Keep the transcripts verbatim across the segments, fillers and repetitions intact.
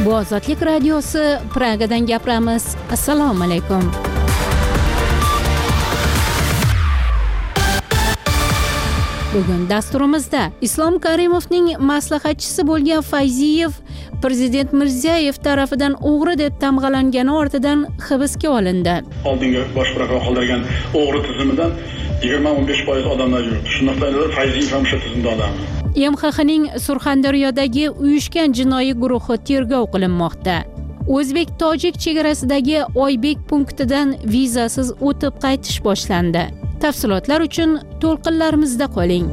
Bu Ozodlik radiosi, Pragadan gapiramiz. Assalomu alaykum. Bugun dasturimizda Islom Karimovning maslahatchisi bo'lgan Fayziyev Prezident Mirziyoyev tarafidan o'g'ri deb tamg'alangani ortidan hibsga olindi. Oldingi bosh prokuror qoldirgan o'g'ri tizimidan yigirma o'n besh foiz odamlar yuribdi. Shundan Fayziyev ham o'sha tizimda odam. M X X'ning Surxondaryodagi uyushgan jinoiy guruhi tergov qilinmoqda. O'zbek-tojik chegarasidagi Oybek punktidan vizasiz o'tib qaytish boshlandi. Tafsilotlar uchun to'lqinlarimizda qoling.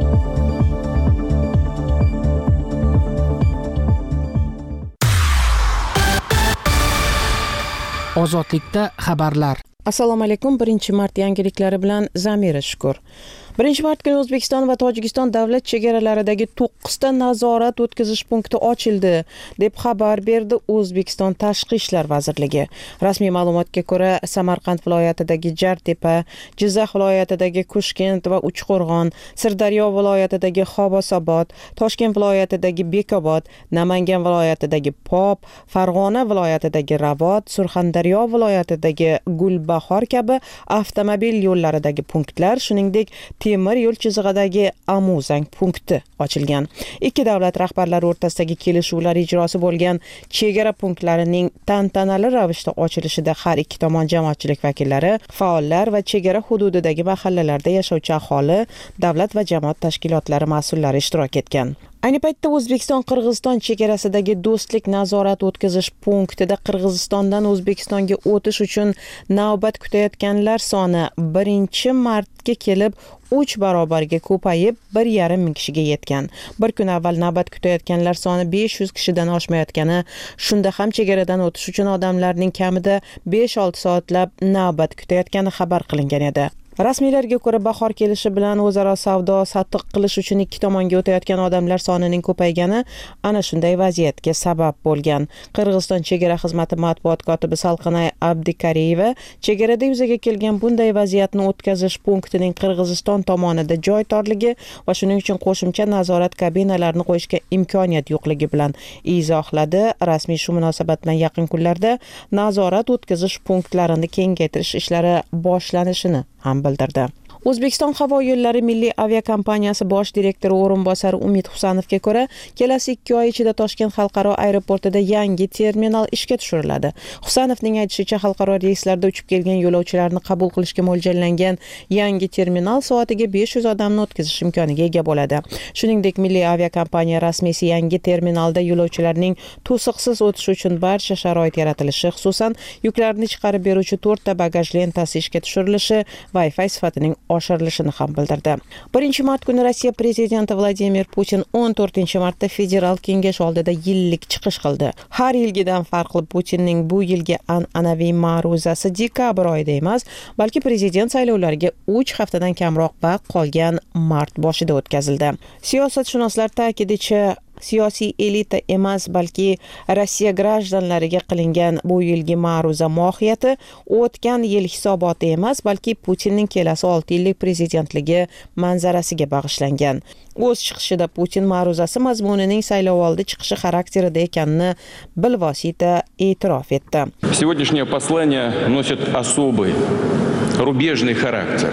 Ozodlikda xabarlar. Assalomu alaykum. birinchi mart yangiliklari bilan Zamira Shukur. birinchi mart kuni O'zbekiston va Tojikiston davlat chegaralaridagi to'qqizta nazorat o'tkazish punkti ochildi, deb xabar berdi O'zbekiston Tashqi ishlar vazirligi. Rasmiy ma'lumotga ko'ra, Samarqand viloyatidagi Jartepa, Jizzax viloyatidagi Kushkent va Uchqo'rg'on, Sirdaryo viloyatidagi Xobosobod, Toshkent viloyatidagi Bekobod, Namangan viloyatidagi Pop, Farg'ona viloyatidagi Ravot, Surxondaryo viloyatidagi Gulbahor kabi avtomobil yo'llaridagi punktlar, shuningdek temir yo'l chizig'idagi Amuzang punkti ochilgan. Ikki davlat rahbarlari o'rtasidagi kelishuvlar ijrosi bo'lgan chegara punktlarining tantanali ravishda ochilishida har ikki tomon jamoatchilik vakillari, faollar va chegara hududidagi mahallalarda yashovchi aholi, davlat va jamoat tashkilotlari mas'ullari ishtirok etgan. Ayni paytda O'zbekiston-Qirg'iziston chegarasidagi do'stlik nazorat o'tkazish punktida Qirg'izistondan O'zbekistonga o'tish uchun navbat kutayotganlar soni birinchi martga kelib uch barobarga ko'payib bir yarim ming kishiga yetgan. Bir kun avval navbat kutayotganlar soni besh yuz kishidan oshmayotgani, shunda ham chegaradan o'tish uchun odamlarning kamida besh olti soatlab navbat kutayotgani xabar qilingan edi. Rasmiylarga ko'ra, bahor kelishi bilan o'zaro savdo satiq qilish uchun ikki tomonga o'tayotgan odamlar sonining ko'paygani ana shunday vaziyatga sabab bo'lgan. Qirg'iziston chegara xizmati matbuot kotibi Salqinay Abdikariyeva chegarada yuzaga kelgan bunday vaziyatni o'tkazish punktining Qirg'iziston tomonida joy torligi va shuning uchun qo'shimcha nazorat kabinalarini qo'yishga imkoniyat yo'qligi bilan izohladi. Rasmiy shu munosabat bilan yaqin kunlarda nazorat o'tkazish punktlarini kengaytirish ishlari boshlanishini ham bildirdi. O'zbekiston havo yo'llari milliy aviakompaniyasi bosh direktori o'rinbosari Umid Husanovga ko'ra, kelasi ikki oy ichida Toshkent xalqaro aeroportida yangi terminal ishga tushiriladi. Husanovning aytishicha, xalqaro reyslarda uchib kelgan yo'lovchilarni qabul qilishga mo'ljallangan yangi terminal soatiga besh yuz odamni o'tkazish imkoniga ega bo'ladi. Shuningdek, milliy aviakompaniya rasmiysi yangi terminalda yo'lovchilarning to'siqsiz o'tishi uchun barcha sharoit yaratilishi, xususan yuklarni chiqarib beruvchi to'rtta bagaj lentasi ishga tushirilishi, Wi-Fi sifatining oshirilishini ham bildirdi. birinchi mart kuni Rossiya prezidenti Vladimir Putin o'n to'rtinchi martda federal kengash oldida yillik chiqish qildi. Har yilgidan farqli Putinning bu yilgi an'anaviy ma'ruzasi dekabr oyida emas, balki prezident saylovlariga uch haftadan kamroq vaqt qolgan mart boshida o'tkazildi. Siyosatshunoslar ta'kidicha, siyosiy elita emas, balki Rossiya grajdanlariga qilingan bu yilgi ma'ruza mohiyati o'tgan yil hisoboti emas, balki Putinning kelasi olti yillik prezidentligi manzarasiga bag'ishlangan. O'z chiqishida Putin ma'ruzasi mazmunining saylovoldi chiqishi xarakterida ekanini bilvosita e'tirof etdi. Сегодняшнее послание носит особый, рубежный характер.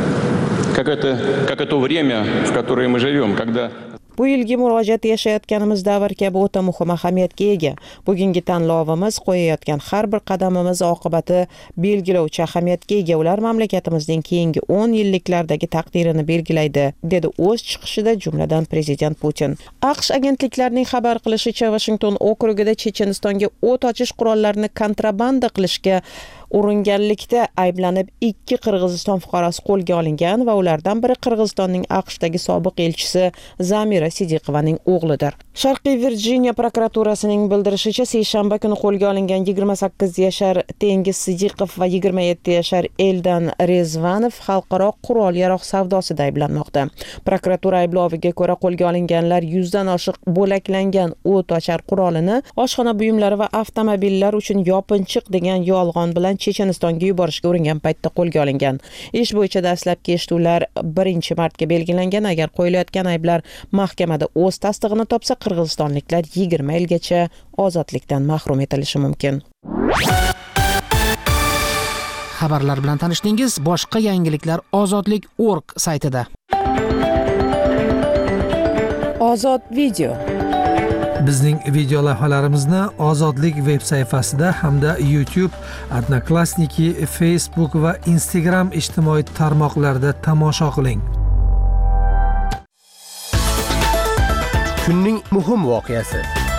Как это, как это время, в которое мы живем, когда Bu yilgi murojaat yashayotganimiz davr kabi o'ta muhim ahamiyatga ega. Bugungi tanlovimiz, qo'yayotgan har bir qadamimiz oqibati belgilovchi ahamiyatga ega. Ular mamlakatimizning keyingi o'n yilliklardagi taqdirini belgilaydi, dedi o'z chiqishida jumladan prezident Putin. AQSh agentliklarining xabar qilishicha, Washington okrugida Chechenistonga o't ochish qurollarini kontrabanda qilishga uringanlikda ayblanib ikki Qirg'iziston fuqarosi qo'lga olingan va ulardan biri Qirg'izistonning AQShdagi sobiq elchisi Zamira Sidiqovaning o'g'lidir. Sharqiy Virjiniya prokuraturasining bildirishicha, seshanba kuni qo'lga olingan yigirma sakkiz yashar Tengiz Sidiqov va yigirma yetti yashar Eldan Rezvanov xalqaro qurol-yarog' savdosida ayblanmoqda. Prokuratura aybloviga ko'ra, qo'lga olinganlar yuzdan oshiq bo'laklangan o't ochar qurolini oshxona buyumlari va avtomobillar uchun yopinchiq degan yolg'on bilan Chechenistonga yuborishga uringan paytda qo'lga olingan. Ish bo'yicha dastlabki eshituvlar birinchi martga belgilangan. Agar qo'yilayotgan ayblar mahkamada o'z tasdig'ini topsa, qirg'izistonliklar yigirma yilgacha ozodlikdan mahrum etilishi mumkin. Xabarlar bilan tanishdingiz. Boshqa yangiliklar ozodlik nokta org saytida. Ozod video. Bizning video lavhalarimizni Ozodlik veb sayfasida hamda YouTube, Odnoklassniki, Facebook va Instagram ijtimoiy tarmoqlarida tomosha qiling. Kunning muhim voqeasi.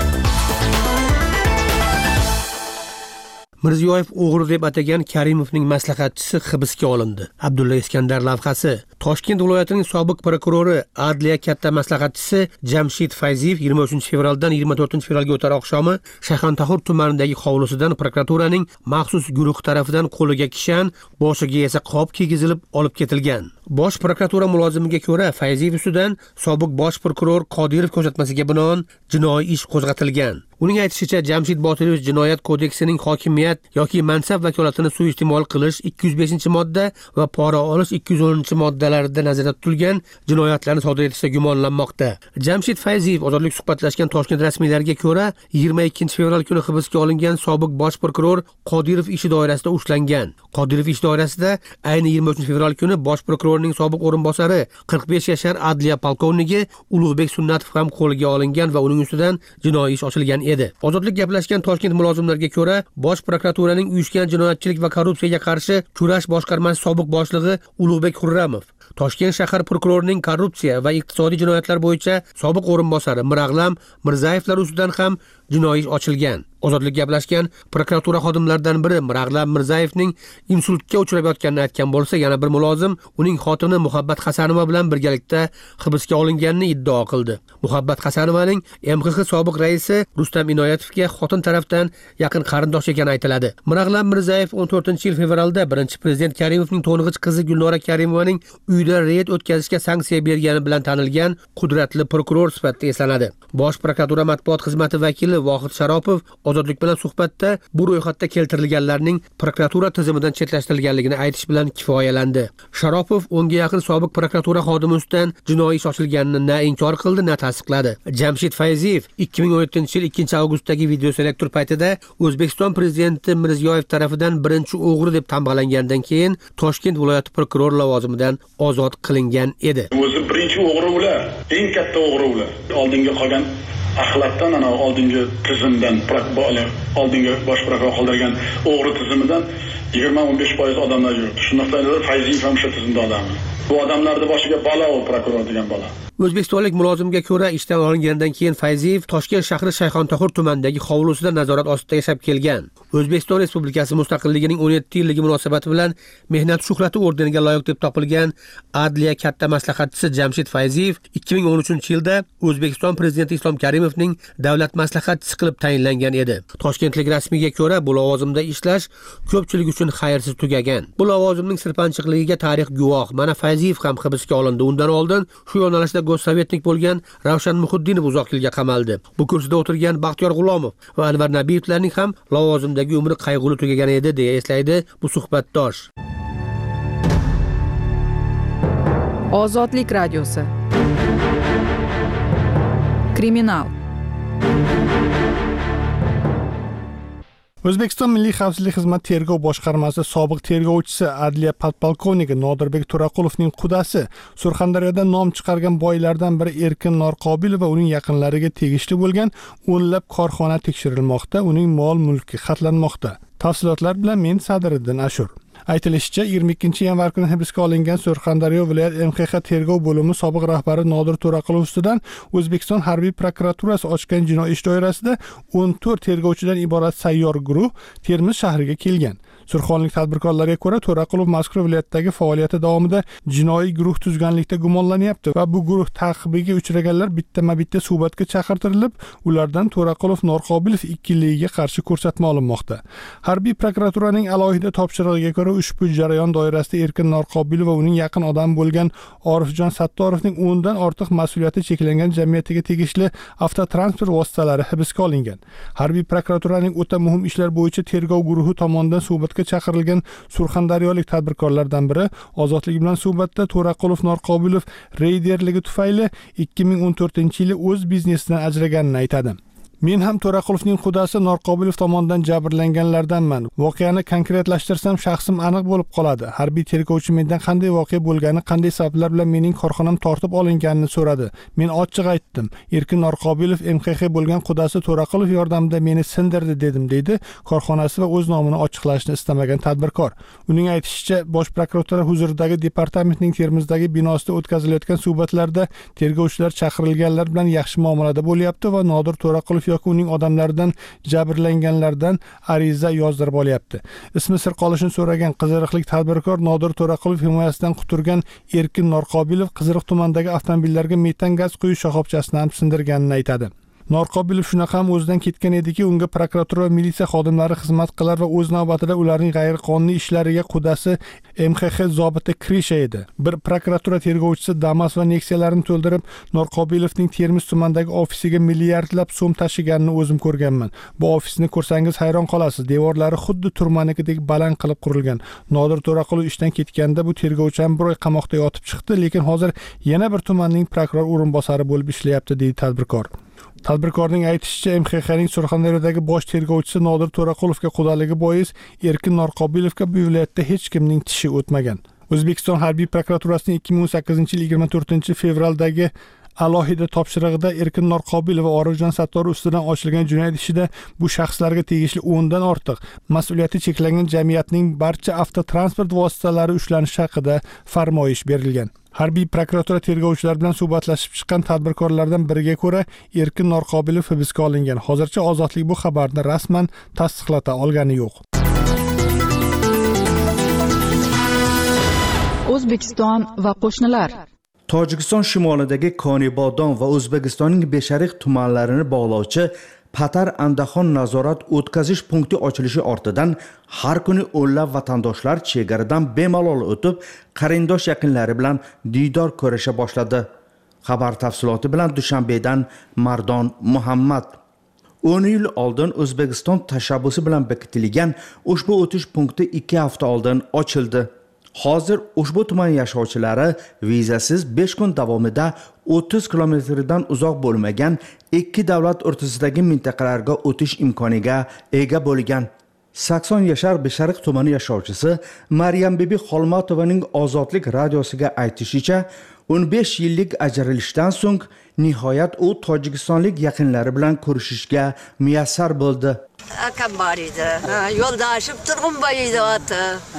Mirziyoyev o'g'ri deb atagan Karimovning maslahatchisi hibsga olindi. Abdulla Iskandar lavhasi. Toshkent viloyatining sobiq prokurori, adliya katta maslahatchisi Jamshid Fayziyev yigirma uchinchi fevraldan yigirma to'rtinchi fevralga o'tar oqshomi Shayxontohur tumanidagi hovlisidan prokuraturaning maxsus guruh tarafidan qo'liga kishan, boshiga esa qop kiygizilib olib ketilgan. Bosh prokuratura mulozimiga ko'ra, Fayziyev ustidan sobiq bosh prokuror Qodirov ko'rsatmasiga binoan jinoiy ish qo'zg'atilgan. Uning aytishicha, Jamshid Botirovich jinoyat kodeksining hokimiyat yoki mansab vakolatini suiiste'mol qilish ikki yuz beshinchi modda va pora olish ikki yuz o'ninchi moddalarida nazarda tutilgan jinoyatlarni sodir etishda gumonlanmoqda. Jamshid Fayziyev ozodlik suhbatlashgan Toshkent rasmiylariga ko'ra, yigirma ikkinchi fevral kuni hibsga olingan sobiq bosh prokuror Qodirov ishi doirasida ushlangan. Qodirov ish doirasida ayni yigirma uchinchi fevral kuni bosh prokurorning sobiq o'rinbosari qirq besh yashar adliya polkovniki Ulug'bek Sunnatov ham qo'lga olingan va uning ustidan jinoiy ish ochilgan edi. Ozodlik gaplashgan Toshkent mulozimlariga ko'ra, bosh prokuraturaning uyushgan jinoyatchilik va korrupsiyaga qarshi kurash boshqarmasi sobiq boshlig'i Ulug'bek Hurramov, Toshkent shahar prokurorining korrupsiya va iqtisodiy jinoyatlar bo'yicha sobiq o'rinbosari Mirag'lam Mirzayevlar ustidan ham jinoiy ish ochilgan. Ozodlik gaplashgan prokuratura xodimlaridan biri Mirag'lam Mirzayevning insultga uchrab yotganini aytgan bo'lsa, yana bir mulozim uning xotini Muhabbat Hasanova bilan birgalikda hibsga olinganini iddao qildi. Muhabbat Hasanovaning M X X sobiq raisi Rustam Inoyatovga xotin tarafdan yaqin qarindosh ekani aytiladi. Mirag'lam Mirzayev o'n to'rtinchi yil fevralda birinchi prezident Karimovning to'ng'ich qizi Gulnora Karimovaning uyida reyd o'tkazishga sanksiya bergani bilan tanilgan qudratli prokuror sifatida eslanadi. Bosh prokuratura matbuot xizmati vakili Vohid Sharopov Ozodlik bilan suhbatda bu ro'yxatda keltirilganlarning prokuratura tizimidan chetlashtirilganligini aytish bilan kifoyalandi. Sharopov o'nga yaqin sobiq prokuratura xodimi ustidan jinoiy ish ochilganini na inkor qildi, na tasdiqladi. Jamshid Fayziyev ikki ming o'n yettinchi yil ikkinchi avgustdagi videoselektor paytida O'zbekiston prezidenti Mirziyoyev tarafidan birinchi o'g'ri deb tamg'alangandan keyin Toshkent viloyati prokuror lavozimidan ozod qilingan edi. O'zi birinchi o'g'ri ular, eng katta o'g'ri ular. Oldinga qolgan axlatdan, ana oldingi tizimdan, oldingi bosh prokuror qoldirgan o'g'ri tizimidan yigirma o'n besh foiz odamlar yuribdi. Shundan Fayziyev ham shu tizimda odami. Bu odamlarning boshiga balo u prokuror degan balo. O'zbekistonlik mulozimga ko'ra, ishdan olingandan keyin Fayziyev Toshkent shahri Shayxontohur tumanidagi hovlisida nazorat ostida yashab kelgan. O'zbekiston Respublikasi mustaqilligining o'n yetti yilligi munosabati bilan Mehnat shuhrati ordeniga loyiq deb topilgan adliya katta maslahatchisi Jamshid Fayziyev ikki ming o'n uchinchi yilda O'zbekiston prezidenti Islom Karimovning davlat maslahatchisi qilib tayinlangan edi. Toshkentlik rasmiyga ko'ra, bu lavozimda ishlash ko'pchilik uchun xayrsiz tugagan. Bu lavozimning sirpanchiqligiga tarix guvoh. Mana Fayziyev ham hibsga olindi. Undan oldin shu yo'nalishda go'ssovetnik bo'lgan Ravshan Muhiddinov uzoq yilga qamaldi. Bu kursida o'tirgan Baxtiyor G'ulomov va Anvar Nabiyevlarning ham lavozimdagi umri qayg'uli tugagan edi, deya eslaydi bu suhbatdosh. Ozodlik radiosi. Kriminal. O'zbekiston Milliy xavfsizlik xizmati tergov boshqarmasi sobiq tergovchisi adliya podpolkovniki Nodirbek To'raqulovning qudasi Surxondaryoda nom chiqargan boylardan biri Erkin Norqobilov va uning yaqinlariga tegishli bo'lgan o'nlab korxona tekshirilmoqda, uning mol-mulki xatlanmoqda. Tafsilotlar bilan men Sadiriddin Ashur. Aytilishicha, yigirma ikkinchi yanvar kuni hibsga olingan Surxondaryo viloyat M X X tergov bo'limi sobiq rahbari Nodir To'raqulov ustidan O'zbekiston harbiy prokuraturasi ochgan jinoiy ish doirasida o'n to'rt tergovchidan iborat sayyor guruh Termiz shahriga kelgan. Surxonlik tadbirkorlarga ko'ra, To'raqulov mazkur viloyatdagi faoliyati davomida jinoiy guruh tuzganlikda gumonlanyapti va bu guruh ta'qibiga uchraganlar bittama-bitta suhbatga chaqirtirilib, ulardan To'raqulov Norqobilov ikkiligiga qarshi ko'rsatma olinmoqda. Harbiy prokuraturaning alohida topshirig'iga ko'ra, ushbu jarayon doirasida Erkin Norqobilov va uning yaqin odami bo'lgan Orifjon Sattorovning o'ndan ortiq mas'uliyati cheklangan jamiyatiga tegishli avtotransport vositalari hibsga olingan. Harbiy prokuraturaning o'ta muhim ishlar bo'yicha tergov guruhi tomonidan suhbat tashkilotga chaqirilgan surxondaryolik tadbirkorlardan biri Ozodlik bilan suhbatda To'raqulov Norqobilov reyderligi tufayli ikki ming o'n to'rtinchi yili o'z biznesidan ajraganini aytadi. Men ham To'raqulovning qudasi Norqobilov tomonidan jabrlanganlardanman. Voqeani konkretlashtirsam, shaxsim aniq bo'lib qoladi. Harbiy tergovchi mendan qanday voqea bo'lgani, qanday sabablar bilan mening korxonam tortib olinganini so'radi. Men ochiq aytdim. Erkin Norqobilov M X X bo'lgan qudasi To'raqulov yordamida meni sindirdi dedim, deydi korxonasi va o'z nomini ochiqlashni istamagan tadbirkor. Uning aytishicha, Bosh prokuratura huzuridagi departamentning Termizdagi binosida o'tkazilayotgan suhbatlarda tergovchilar chaqirilganlar bilan yaxshi muomalada bo'lyapti va Nodir To'raqulov yoki uning odamlaridan jabrlanganlardan ariza yozdirib olyapti. Ismi sir qolishini so'ragan qiziriqlik tadbirkor Nodir To'raqulov himoyasidan quturgan Erkin Norqobilov Qiziriq tumanidagi avtomobillarga metan gaz quyish shoxobchasini ham sindirganini aytadi. Norqobilov shunaqa ham o'zidan ketgan ediki, unga prokuratura va militsiya xodimlari xizmat qilar va o'z navbatida ularning g'ayriqonuniy ishlariga qudasi M X X zobiti Krisha edi. Bir prokuratura tergovchisi Damas va Nexia'larini to'ldirib, Norqobilovning Termiz tumanidagi ofisiga milliardlab so'm tashiganini o'zim ko'rganman. Bu ofisni ko'rsangiz hayron qolasiz. Devorlari xuddi turmanikidek baland qilib qurilgan. Nodir To'raqulov ishdan ketganda bu tergovchi ham bir oy qamoqda yotib chiqdi, lekin hozir yana bir tumanning prokuror o'rinbosari bo'lib ishlayapti, deydi tadbirkor. Tadbirkorning aytishicha, M X Xning Surxondaryodagi bosh tergovchisi Nodir To'raqulovga qudaligi bois Erkin Norqobilovga bu viloyatda hech kimning tishi o'tmagan. O'zbekiston Harbiy prokuraturasining ikki ming o'n sakkizinchi yil yigirma to'rtinchi fevraldagi alohida topshirig'ida Erkin Norqobilov va Orifjon Sattorov ustidan ochilgan jinoyat ishida bu shaxslarga tegishli o'ndan ortiq mas'uliyati cheklangan jamiyatning barcha avtotransport vositalari ushlanishi haqida farmoyish berilgan. Harbiy prokuratura tergovchilar bilan suhbatlashib chiqqan tadbirkorlardan biriga ko'ra, Erkin Norqobilov hibsga olingan. Hozircha Ozodlik bu xabarni rasman tasdiqlata olgani yo'q. O'zbekiston va qo'shnilar. Tojikiston shimolidagi Konibodon va O'zbekistonning Beshariq tumanlarini bog'lovchi Patar Andaxon nazorat o'tkazish punkti ochilishi ortidan har kuni o'nlab vatandoshlar chegaradan bemalol o'tib, qarindosh yaqinlari bilan diydor ko'risha boshladi. Xabar tafsiloti bilan Dushanbedan Mardon Muhammad. o'n yil oldin O'zbekiston tashabbusi bilan bekitilgan ushbu o'tish punkti ikki hafta oldin ochildi. Hozir ushbu tuman yashovchilari vizasiz besh kun davomida o'ttiz kilometrdan uzoq bo'lmagan ikki davlat o'rtasidagi mintaqalarga o'tish imkoniga ega bo'lgan. sakson yashar Beshariq tumani yashovchisi Maryam Bibi Xolmatovaning Ozodlik radiosiga aytishicha, o'n besh yillik ajralishdan so'ng nihoyat u tojikistonlik yaqinlari bilan ko'rishishga muyassar bo'ldi. Akam bor edi. Yo'ldoshim Turg'unboy edi oti.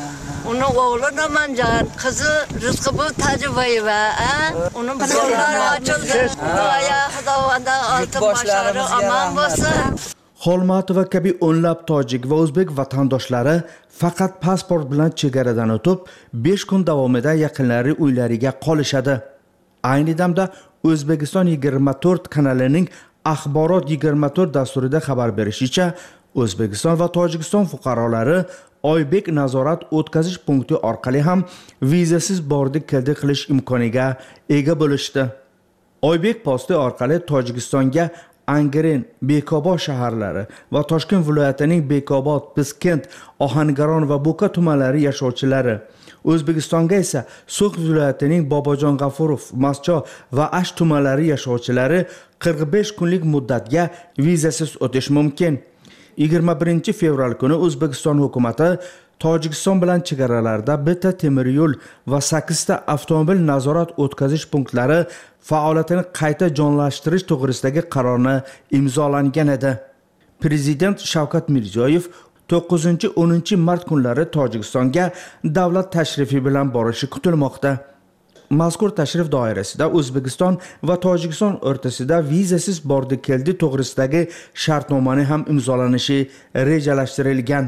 Uni o'g'li Namanjon, qizi Rizqibov Tajiboyeva, uni yo'llari ochildi. Xudoya Xudovanda oltin boshlari omon bo'lsin. Xolmatova kabi o'nlab tojik va o'zbek vatandoshlari faqat pasport bilan chegaradan o'tib, besh kun davomida yaqinlari uylariga qolishadi. Ayni damda O'zbekiston yigirma to'rt kanalining Axborot yigirma to'rt dasturida xabar berishicha, O'zbekiston va Tojikiston fuqarolari Oybek nazorat o'tkazish punkti orqali ham vizasiz bordi-keldi qilish imkoniga ega bo'lishdi. Oybek posti orqali Tojikistonga Angren, Bekobod shaharlari va Toshkent viloyatining Bekobod, Piskent, Ohangaron va Bo'ka tumanlari yashovchilari, O'zbekistonga esa So'x viloyatining Bobojon G'afurov, Mascho va Ash tumanlari yashovchilari qirq besh kunlik muddatga vizasiz o'tish mumkin. yigirma birinchi fevral kuni O'zbekiston hukumatı Tojikiston bilan chegaralarda bitta temir yo'l va sakkizta avtomobil nazorat o'tkazish punktlari faoliyatini qayta jonlashtirish to'g'risidagi qarorni imzolangan edi. Prezident Shavkat Mirziyoyev to'qqizinchi o'ninchi mart kunlari Tojikistonga davlat tashrifi bilan borishi kutilmoqda. Mazkur tashrif doirasida O'zbekiston va Tojikiston o'rtasida vizasiz bordi-keldi to'g'risidagi shartnomani ham imzolanishi rejalashtirilgan.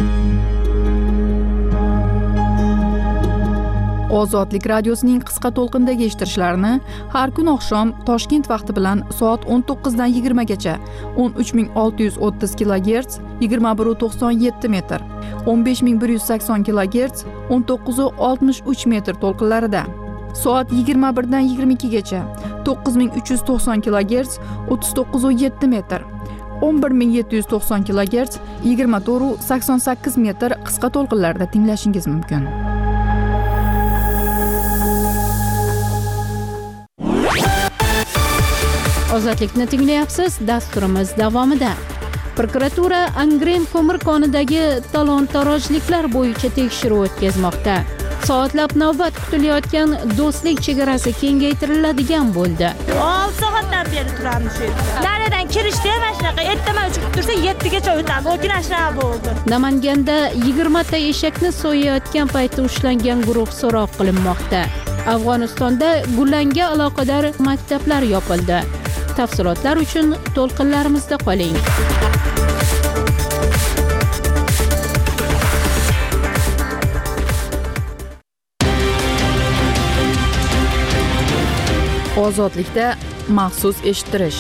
Ozodlik radiosining qisqa to'lqindagi eshittirishlarini har kun oqshom Toshkent vaqti bilan soat o'n to'qqizdan yigirma gacha o'n uch ming olti yuz o'ttiz kilogerts yigirma bir nuqta to'qson yetti metr, o'n besh ming bir yuz sakson kilogerts o'n to'qqiz nuqta oltmish uch metr to'lqinlarida, soat yigirma birdan yigirma ikki gacha to'qqiz ming uch yuz to'qson kilogerts o'ttiz to'qqiz nuqta yetti metr, o'n bir ming yetti yuz to'qson kilogerts, yigirma to'rt nuqta sakson sakkiz metr qisqa to'lqinlarda tinglashingiz mumkin. Ozodlikni tinglayapsiz. Dasturimiz davomida prokuratura Angren ko'mir konidagi talon-tarojliklar bo'yicha tekshiruv o'tkazmoqda. Soatlab navbat kutilayotgan do'stlik chegarasi kengaytiriladigan bo'ldi. olti soatdan beri turamiz shu yerda. Naridan kirishda ham shunaqa ertaman uchib tursa yettigacha o'tamiz. O'gina shunaqa bo'ldi. Namanganda yigirma ta eshakni so'yayotgan paytda ushlangan guruh so'roq qilinmoqda. Afg'onistonda Gulanga aloqador maktablar yopildi. Tafsilotlar uchun to'lqinlarimizda qoling. Ozodlikda maxsus eshittirish.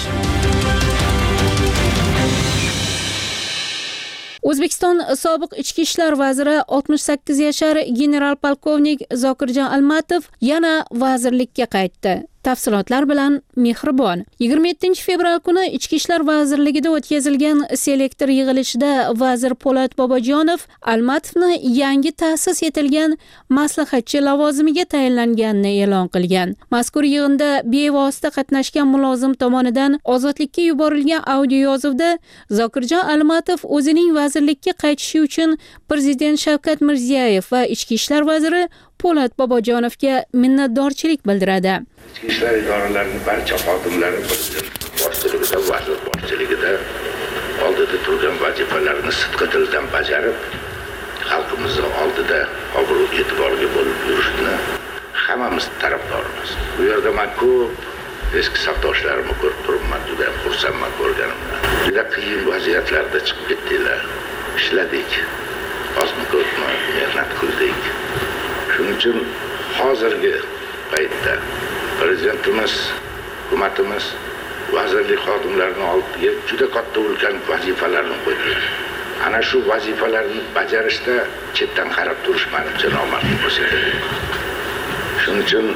O'zbekiston sobiq ichki ishlar vaziri oltmish sakkiz yashar general polkovnik Zokirjon Almatov yana vazirlikka qaytdi. Tafsilotlar bilan Mehribon. yigirma yettinchi fevral kuni Ichki ishlar vazirligida o'tkazilgan selektor yig'ilishida vazir Po'lat Bobojonov Almatovni yangi ta'sis etilgan maslahatchi lavozimiga tayinlanganini e'lon qilgan. Mazkur yig'inda bevosita qatnashgan mulozim tomonidan ozodlikka yuborilgan audio yozuvda Zokirjon Almatov o'zining vazirlikka qaytishi uchun Prezident Shavkat Mirziyoyev va Ichki ishlar vaziri Po'lat Bobojonovga minnatdorchilik bildiradi. Ichki ishlar idoralarining barcha xodimlari prezident boshchiligida, vazir boshchiligida oldida turgan vazifalarni sidqi dildan bajarib, xalqimizning oldida obro' e'tiborga bo'lib yurishni hammamiz tarafdorimiz. Bu yerda men ko'p eski safdoshlarimni ko'rib turibman, juda xursandman ko'rganimdan. Juda qiyin vaziyatlarda chiqib ketdilar. Ishladik, ozmi ko'pmi mehnat qildik. Shuning uchun hozirgi paytda prezidentimiz, hukumatimiz vazirlik xodimlarining oldiga juda katta ulkan vazifalarni qo'ydi. Ana shu vazifalarni bajarishda chetdan qarab turish menimcha nomardlik ko'rsatadi. Shuning uchun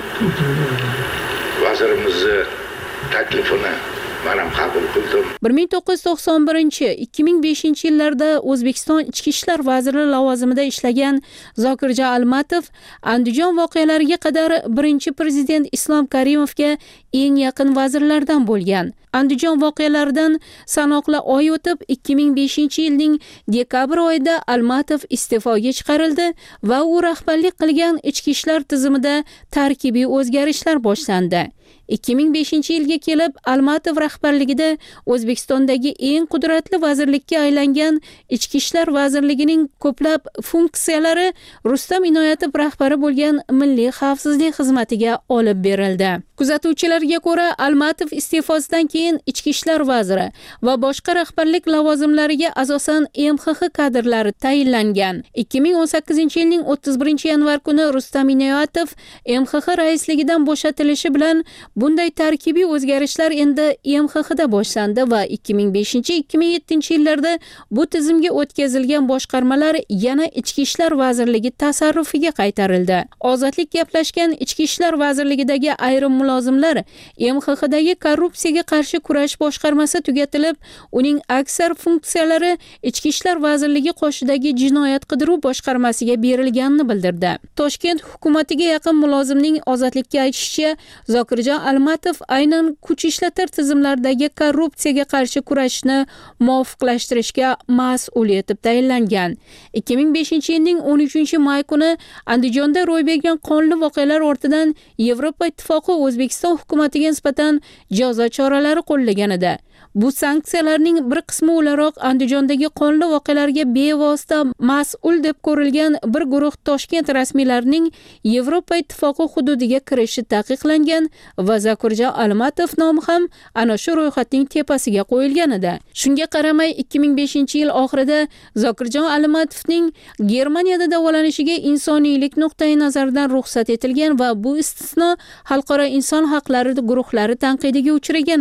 vazirimizning taklifini men ham qabul qildim. bir ming to'qqiz yuz to'qson birinchi - ikki ming beshinchi yillarda O'zbekiston Ichki ishlar vaziri lavozimida ishlagan Zokirjon Almatov Andijon voqealariga qadar birinchi prezident Islom Karimovga eng yaqin vazirlardan bo'lgan. Andijon voqealaridan sanoqli oy o'tib ikki ming beshinchi yilning dekabr oyida Almatov iste'foga chiqarildi va u rahbarlik qilgan ichki ishlar tizimida tarkibiy o'zgarishlar boshlandi. ikki ming beshinchi yilga kelib Almatov rahbarligida O'zbekistondagi eng qudratli vazirlikka aylangan Ichki ishlar vazirligining ko'plab funksiyalari Rustam Inoyatov rahbari bo'lgan Milliy xavfsizlik xizmatiga olib berildi. Kuzatuvchilarga ko'ra, Almatov iste'fosidan keyin Ichki ishlar vaziri va boshqa rahbarlik lavozimlariga asosan M X X kadrlari tayinlangan. ikki ming o'n sakkizinchi yilning o'ttiz birinchi yanvar kuni Rustam Inoyatov M X X raisligidan bo'shatilishi bilan bunday tarkibiy o'zgarishlar endi M X X da boshlandi va ikki ming beshinchi - ikki ming yettinchi yillarda bu tizimga o'tkazilgan boshqarmalar yana Ichki ishlar vazirligi tasarrufiga qaytarildi. Ozodlik gaplashgan Ichki ishlar vazirligidagi ayrim mulozimlar M X X dagi korrupsiyaga qarshi kurash boshqarmasi tugatilib, uning aksar funksiyalari Ichki ishlar vazirligi qoshidagi jinoyat qidiruv boshqarmasiga berilganini bildirdi. Toshkent hukumatiga yaqin mulozimning ozodlikka aytishicha, Zokirjon Almatov aynan kuch ishlatar tizimlardagi korrupsiyaga qarshi kurashni muvofiqlashtirishga mas'ul etib tayinlangan. ikki ming beshinchi yilning o'n uchinchi may kuni Andijonda ro'y bergan qonli voqealar ortidan Yevropa Ittifoqi O'zbekiston hukumatiga nisbatan jazo choralari qo'llaganida, bu sanksiyalarning bir qismi o'laroq Andijondagi qonli voqealarga bevosita mas'ul deb ko'rilgan bir guruh Toshkent rasmiylarining Yevropa Ittifoqi hududiga kirishi taqiqlangan va Zokirjon Almatov nomi ham ana shu ro'yxatning tepasiga qo'yilgan edi. Shunga qaramay ikki ming beshinchi yil oxirida Zokirjon Almatovning Germaniyada davolanishiga insoniylik nuqtai nazaridan ruxsat etilgan va bu istisno xalqaro inson haqlari guruhlari tanqidiga uchragan edi.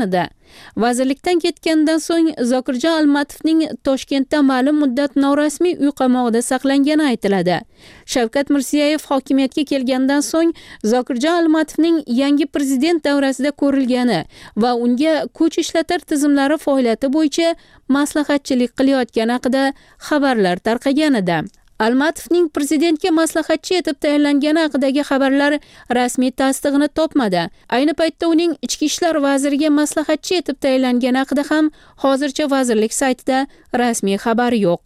Vazirlikdan ketgandan so'ng Zokirjon Almatovning Toshkentda ma'lum muddat norasmiy uy qamog'ida saqlangani aytiladi. Shavkat Mirziyoyev hokimiyatga kelgandan so'ng Zokirjon Almatovning yangi prezident davrasida ko'rilgani va unga kuch ishlatar tizimlari faoliyati bo'yicha maslahatchilik qilayotgani haqida xabarlar tarqagan edi. Almatovning prezidentga maslahatchi etib tayinlangani haqidagi xabarlar rasmiy tasdig'ini topmadi. Ayni paytda uning ichki ishlar vaziriga maslahatchi etib tayinlangani haqida ham hozircha vazirlik saytida rasmiy xabar yo'q.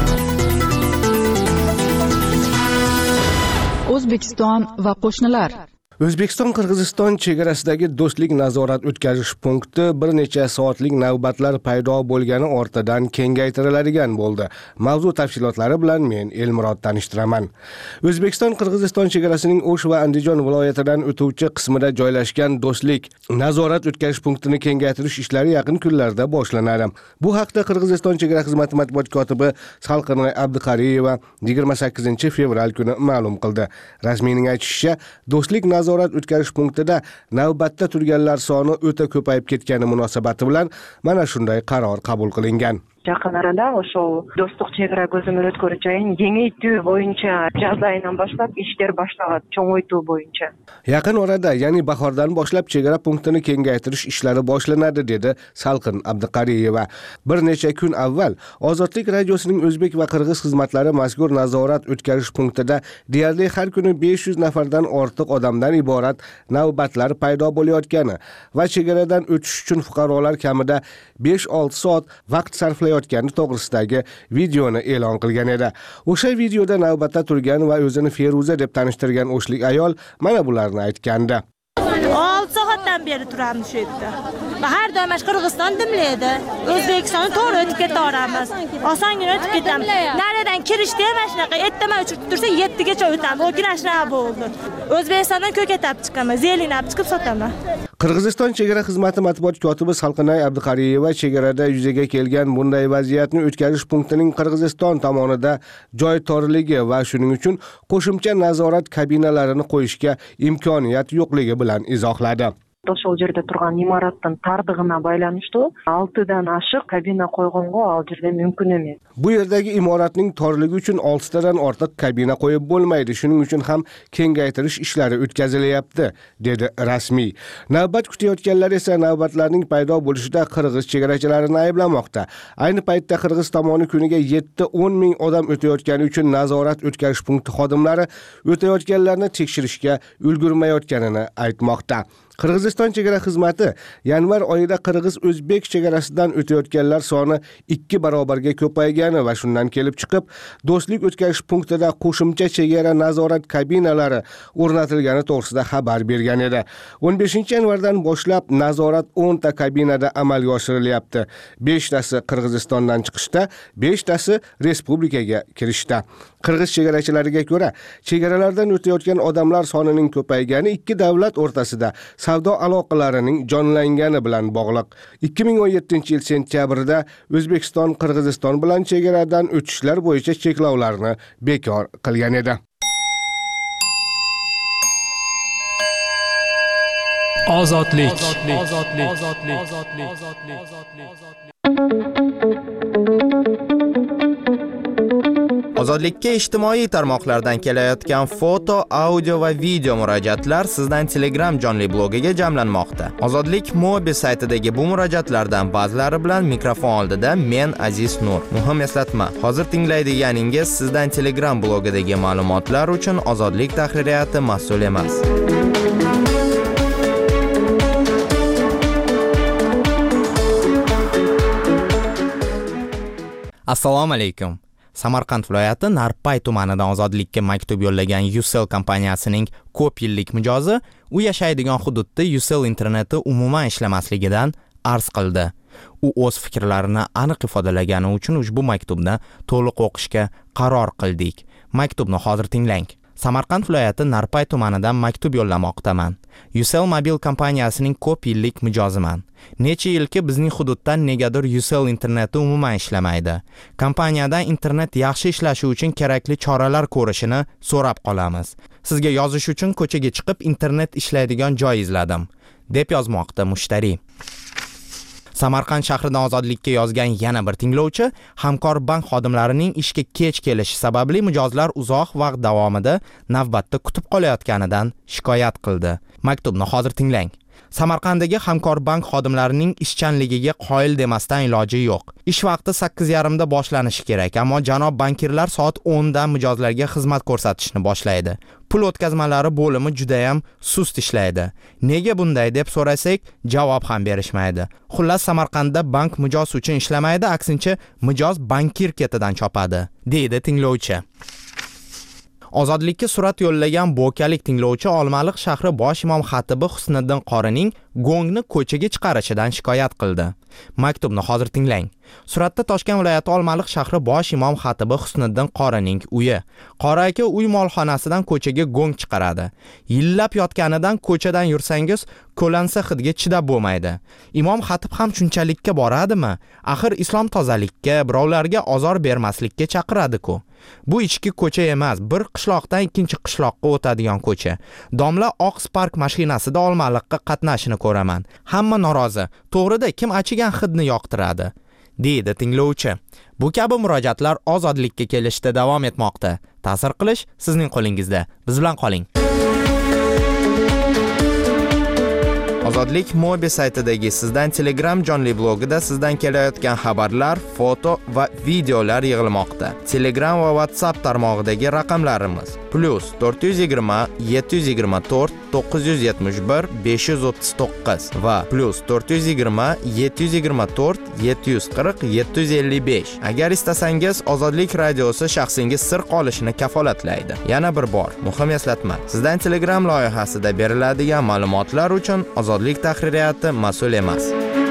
O'zbekiston va qo'shnilar. O'zbekiston-Qirg'iziston chegarasidagi do'stlik nazorat o'tkazish punkti bir necha soatlik navbatlar paydo bo'lgani ortidan kengaytiriladigan bo'ldi. Mavzu tafsilotlari bilan men Elmurod tanishtiraman. O'zbekiston-Qirg'iziston chegarasining O'sh va Andijon viloyatidan o'tuvchi qismida joylashgan do'stlik nazorat o'tkazish punktini kengaytirish ishlari yaqin kunlarda boshlanadi. Bu haqda Qirg'iziston chegara xizmati matbuot kotibi Salqinay Abduqariyeva yigirma sakkizinchi fevral kuni ma'lum qildi. Rasmiyning aytishicha, do'stlik nazorat o'tkazish punktida navbatda turganlar soni o'ta ko'payib ketgani munosabati bilan mana shunday qaror qabul qilingan. Yaqin arada o'sha do'stlik chegara ko'zini o'tkazishning kengaytirish bo'yicha yaz oyidan boshlab ishlar boshlanadi, cho'ng'aytirish bo'yicha. Yaqin orada, ya'ni bahordan boshlab chegara punktini kengaytirish ishlari boshlanadi, dedi Salqin Abduqariyeva. Bir necha kun avval Ozodlik radiosining o'zbek va qirg'iz xizmatlari mazkur nazorat o'tkazish punktida deyarli har kuni besh yuz nafardan ortiq odamdan iborat navbatlar paydo bo'layotgani va chegaradan o'tish uchun fuqarolar kamida besh olti soat vaqt sarflayotgani to'g'risidagi videoni e'lon qilgan edi. O'sha videoda navbatda turgan va o'zini Feruza deb tanishtirgan o'shlik ayol mana bularni aytgandi. olti soatdan beri turamiz shu yerda. Va har doim Qirg'iziston dimlaydi. O'zbekistonni to'g'ri o'tib ketaveramiz. Osongina o'tib ketamiz. Naridan kirishda ham shunaqa ertaman uchib tursa yettigacha o'tamiz. Lekin shunaqa bo'ldi. O'zbekistondan ko'katib chiqaman, zelinab chiqib sotaman. Qirg'iziston chegara xizmati matbuot kotibi Salqinay Abduqariyeva chegarada yuzaga kelgan bunday vaziyatni o'tkazish punktining Qirg'iziston tomonida joy torligi va shuning uchun qo'shimcha nazorat kabinalarini qo'yishga imkoniyat yo'qligi bilan izohladi. O'sha yerda turgan imoratdan tardig'ina baylanishdi. oltidan oshiq kabina qo'yganga u yerda mumkin emas. Bu yerdagi imoratning torligi uchun oltitadan ortiq kabina qo'yib bo'lmaydi. Shuning uchun ham kengaytirish ishlari o'tkazilyapti, dedi rasmiy. Navbat kutayotganlar esa navbatlarning paydo bo'lishida qirg'iz chegarachilarini ayblamoqda. Ayni paytda qirg'iz tomoni kuniga yetti o'n ming odam o'tayotgani uchun nazorat o'tkazish punkti xodimlari o'tayotganlarni tekshirishga ulgurmayotganini aytmoqda. Qirg'iziston chegara xizmati yanvar oyida qirg'iz-o'zbek chegarasidan o'tayotganlar soni ikki barobarga ko'paygani va shundan kelib chiqib, do'stlik o'tkazish punktida qo'shimcha chegara nazorat kabinalari o'rnatilgani to'g'risida xabar bergan edi. o'n beshinchi yanvardan boshlab nazorat o'nta kabinada amalga oshirilyapti. beshtasi Qirg'izistondan chiqishda, beshtasi respublikaga kirishda. Qirg'iz chegarachilariga ko'ra, chegaralardan o'tayotgan odamlar sonining ko'paygani ikki davlat o'rtasida savdo aloqalarining jonlangani bilan bog'liq. ikki ming o'n yettinchi yil sentyabrida O'zbekiston Qirg'iziston bilan chegaradan o'tishlar bo'yicha cheklovlarni bekor qilgan edi. Ozodlik. Ozodlikka ijtimoiy tarmoqlardan kelayotgan foto, audio va video murojaatlar sizdan Telegram jonli blogiga jamlanmoqda. Ozodlik mobil saytidagi bu murojaatlardan ba'zilari bilan mikrofon oldida men Aziz Nur. Muhim eslatma, hozir tinglaydiganingiz sizdan Telegram blogidagi ma'lumotlar uchun Ozodlik tahririyati mas'ul emas. Assalomu alaykum. Samarqand viloyati Narpay tumanidan Ozodlikka maktub yo'llagan Ucell kompaniyasining ko'p yillik mijozi u yashaydigan hududda Ucell interneti umuman ishlamasligidan arz qildi. U o'z fikrlarini aniq ifodalagani uchun ushbu maktubni to'liq o'qishga qaror qildik. Maktubni hozir tinglang. Samarqand viloyati Narpay tumanidan maktub yo'llamoqdaman. Ucell mobil kompaniyasining ko'p yillik mijoziman. Necha yilki bizning hududdan negadir Ucell interneti umuman ishlamaydi. Kompaniyadan internet yaxshi ishlashi uchun kerakli choralar ko'rishini so'rab qolamiz. Sizga yozish uchun ko'chaga chiqib internet ishlaydigan joy izladim, deb yozmoqda mushtari. Samarqand shahridan Ozodlikka yozgan yana bir tinglovchi hamkor bank xodimlarining ishga kech kelishi sababli mijozlar uzoq vaqt davomida navbatda kutib qolayotganidan shikoyat qildi. Maktubni hozir tinglang. Samarqanddagi hamkor bank xodimlarining ishchanligiga qoyil demasdan iloji yo'q. Ish vaqti sakkiz yarim da boshlanishi kerak, ammo janob bankirlar soat o'n da mijozlarga xizmat ko'rsatishni boshlaydi. Pul o'tkazmalari bo'limi juda ham sust ishlaydi. Nega bunday deb so'rasak, javob ham berishmaydi. Xullas, Samarqandda bank mijoz uchun ishlamaydi, aksincha mijoz bankir ketidan chopadi, deydi tinglovchi. Ozodlikka surat yo'llagan bo'kalik tinglovchi Olmaliq shahri bosh imom xatibi Husniddin qorining gongni ko'chaga chiqarishidan shikoyat qildi. Maktubni hozir tinglang. Suratda Toshkent viloyati Olmaliq shahri bosh imom xatibi Husniddin qorining uyi. Qori aka uy molxonasidan ko'chaga gong chiqaradi. Yillab yotganidan ko'chadan yursangiz, ko'lansa hidga chidab bo'lmaydi. Imom xatib ham shunchalikka boradimi? Axir islom tozalikka, birovlarga ozor bermaslikka chaqiradi-ku. Bu ichki ko'cha emas, bir qishloqdan ikkinchi qishloqqa o'tadigan ko'cha. Domla oq Spark mashinasida Olmaliqqa qatnashini ko'raman. Hamma norozi. To'g'rida kim achigan hidni yoqtiradi, deydi tinglovchi. Bu kabi murojaatlar Ozodlikka kelishda davom etmoqda. Ta'sir qilish sizning qo'lingizda. Biz bilan qoling. Ozodlik Mobi saytidagi sizdan Telegram jonli blogida sizdan kelayotgan xabarlar, foto va videolar yig'ilmoqda. Telegram va WhatsApp tarmog'idagi raqamlarimiz plus to'rt yuz yigirma yetti yuz yigirma to'rt to'qqiz yuz yetmish bir besh yuz o'ttiz to'qqiz va plus to'rt yuz yigirma yetti yuz yigirma to'rt yetti yuz qirq yetti yuz ellik besh. Agar istasangiz Ozodlik radiosi shaxsingiz sir qolishini kafolatlaydi. Yana bir bor muhim eslatma. Sizdan Telegram loyihasida beriladigan ma'lumotlar uchun Ozodlik tahririyati mas'ul emas.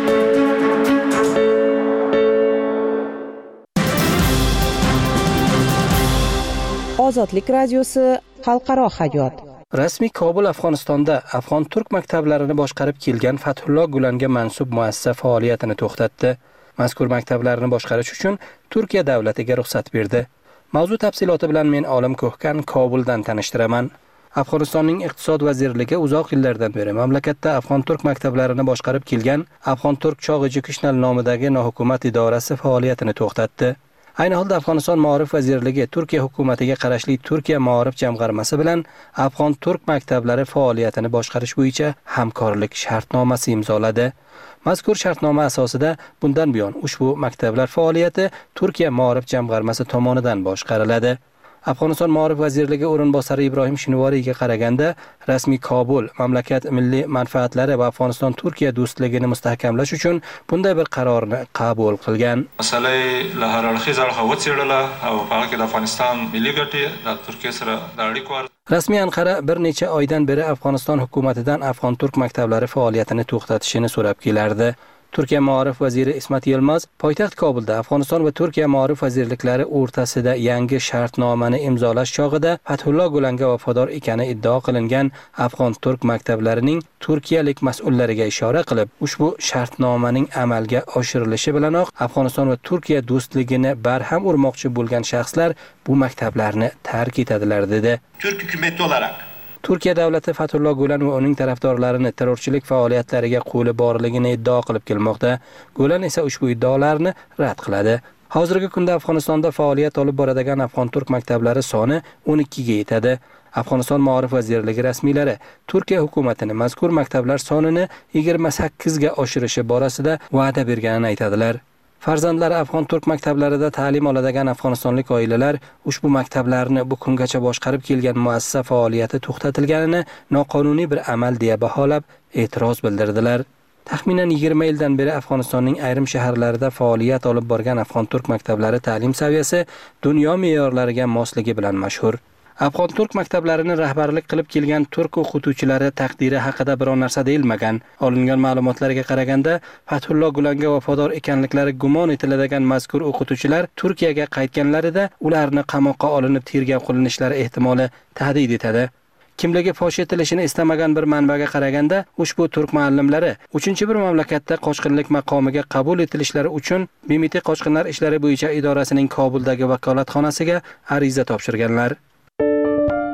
Ozodlik radiosi xalqaro hayot. Rasmiy Kobul Afg'onistonda Afg'on-turk maktablarini boshqarib kelgan Fathullo Gulanga mansub muassasa faoliyatini to'xtatdi. Mazkur maktablarni boshqarish uchun Turkiya davlatiga ruxsat berdi. Mavzu tafsiloti bilan men Olim Ko'hkan Kobuldan tanishtiraman. Afg'onistonning iqtisod vazirligi uzoq yillardan beri mamlakatda Afg'on-turk maktablarini boshqarib kelgan Afg'on-turk Chog' Educational nomidagi nohukumat idorasi faoliyatini to'xtatdi. Ayni holda Afg'oniston Ma'rif vazirligi Turkiya hukumatiga qarashli Turkiya Ma'rif jamg'armasi bilan Afg'on-turk maktablari faoliyatini boshqarish bo'yicha hamkorlik shartnomasi imzoladi. Mazkur shartnoma asosida bundan buyon ushbu maktablar faoliyati Turkiya Ma'rif jamg'armasi tomonidan boshqariladi. Afg'oniston Ma'rif vazirligi o'rinbosari Ibrohim Shinivoriyga qaraganda, rasmiy Kobul mamlakat milliy manfaatlari va Afg'oniston Turkiya do'stligini mustahkamlash uchun bunday bir qarorni qabul qilgan. Masalai la haralxiz al-xawa tsirdala va faqat Afg'oniston milliy gati da Turkiya sira dariq var. Rasmiy Anqara bir necha oydan beri Afg'oniston hukumatidan Afg'on-turk maktablari faoliyatini to'xtatishini so'rab kelardi. Turkiya Ma'rif vaziri Ismat Yilmaz poytaxt Kobulda Afg'oniston va Turkiya Ma'rif vazirliklari o'rtasida yangi shartnomani imzolash chog'ida Fathullo Gulanga vafodor ekani iddao qilingan Afg'on-turk maktablarining turkiyalik mas'ullariga ishora qilib, ushbu shartnomaning amalga oshirilishi bilanoq Afg'oniston va Turkiya do'stligini barham urmoqchi bo'lgan shaxslar bu maktablarni tark etadilar dedi. Turk hukumati olarak Turkiya davlati Fathullo Gulen va uning tarafdorlarini terrorchilik faoliyatlariga qo'li borligini iddao qilib kelmoqda. Gulen esa ushbu iddaolarni rad qiladi. Hozirgi kunda Afg'onistonda faoliyat olib boradigan Afg'on-turk maktablari soni o'n ikki ga yetadi. Afg'oniston Ma'rif vazirligi rasmiylari Turkiya hukumatini mazkur maktablar sonini yigirma sakkiz ga oshirishi borasida va'da berganini aytadilar. Farzandlari Afg'on-turk maktablarida ta'lim oladigan afg'onistonlik oilalar ushbu maktablarni bu kungacha boshqarib kelgan muassasa faoliyati to'xtatilganini noqonuniy bir amal deya baholab e'tiroz bildirdilar. Taxminan yigirma yildan beri Afg'onistonning ayrim shaharlarida faoliyat olib borgan Afg'on-turk maktablari ta'lim saviyasi dunyo me'yorlariga mosligi bilan mashhur. Afg'on-turk maktablarini rahbarlik qilib kelgan turk o'qituvchilari taqdiri haqida biror narsa deyilmagan. Olingan ma'lumotlarga qaraganda, Fathullo Gulanga vafodor ekanliklari gumon etiladigan mazkur o'qituvchilar Turkiyaga qaytganlarida ularni qamoqqa olinib tergov qilinishlari ehtimoli tahdid etadi. Kimligi fosh etilishini istamagan bir manbaga qaraganda, ushbu turk muallimlari uchinchi bir mamlakatda qochqinlik maqomiga qabul etilishlari uchun B M T qochqinlar ishlari bo'yicha idorasining Kobuldagi vakolatxonasiga ariza topshirganlar.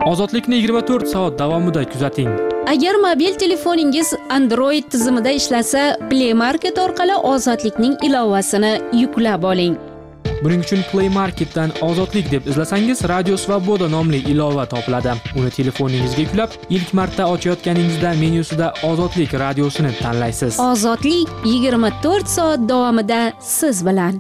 Ozodlikni yigirma to'rt soat davomida kuzating. Agar mobil telefoningiz Android tizimida ishlasa, Play Market orqali Ozodlikning ilovasini yuklab oling. Buning uchun Play Marketdan Ozodlik deb izlasangiz, Radio Svoboda nomli ilova topiladi. Uni telefoningizga yuklab, ilk marta ochayotganingizda menyusida Ozodlik radiosini tanlaysiz. Ozodlik yigirma to'rt soat davomida siz bilan.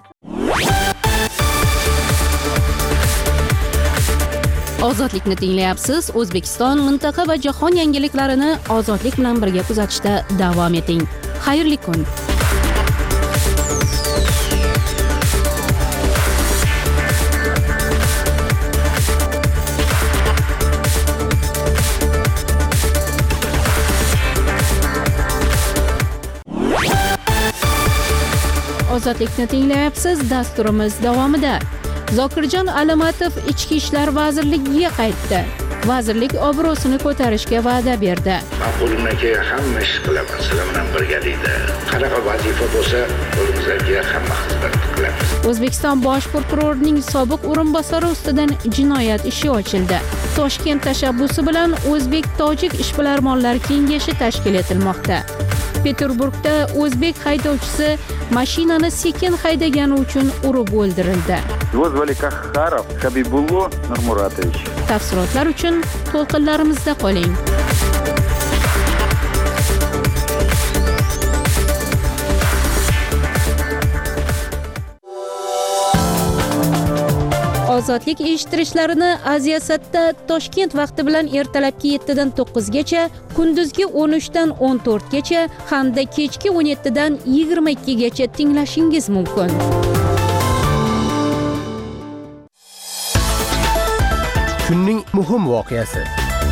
Ozodlikni tinglayapsiz. O'zbekiston, mintaqa va jahon yangiliklarini Ozodlik bilan birga kuzatishda davom eting. Xayrli kun. Ozodlikni tinglayapsiz. Dasturimiz davomida Zokirjon Alimatov Ichki ishlar vazirligiga qaytdi. Vazirlik obro'sini ko'tarishga va'da berdi. Men qo'limdan kelgan hamma ish qilaman, sizlar bilan birgalikda. Qanaqa vazifa bo'lsa, qo'limizga hamma xizmat qilamiz. O'zbekiston bosh prokurorining sobiq o'rinbosari ustidan jinoyat ishi ochildi. Toshkent tashabbusi bilan O'zbek-Tojik ishbilarmonlar kengashi tashkil etilmoqda. Peterburgda o'zbek haydovchisi mashinani sekin haydagani uchun urib o'ldirildi. Его звали Кахаров Хабибулло Нурмуратович. Tafsilotlar uchun to'lqinlarimizda qoling. Ozodlik eshittirishlarini Aziyasatda Toshkent vaqti bilan ertalabki yetti dan to'qqiz gacha, kunduzgi o'n uch dan o'n to'rt gacha hamda kechki o'n yetti dan yigirma ikki gacha tinglashingiz mumkin. Kunning muhim voqeasi.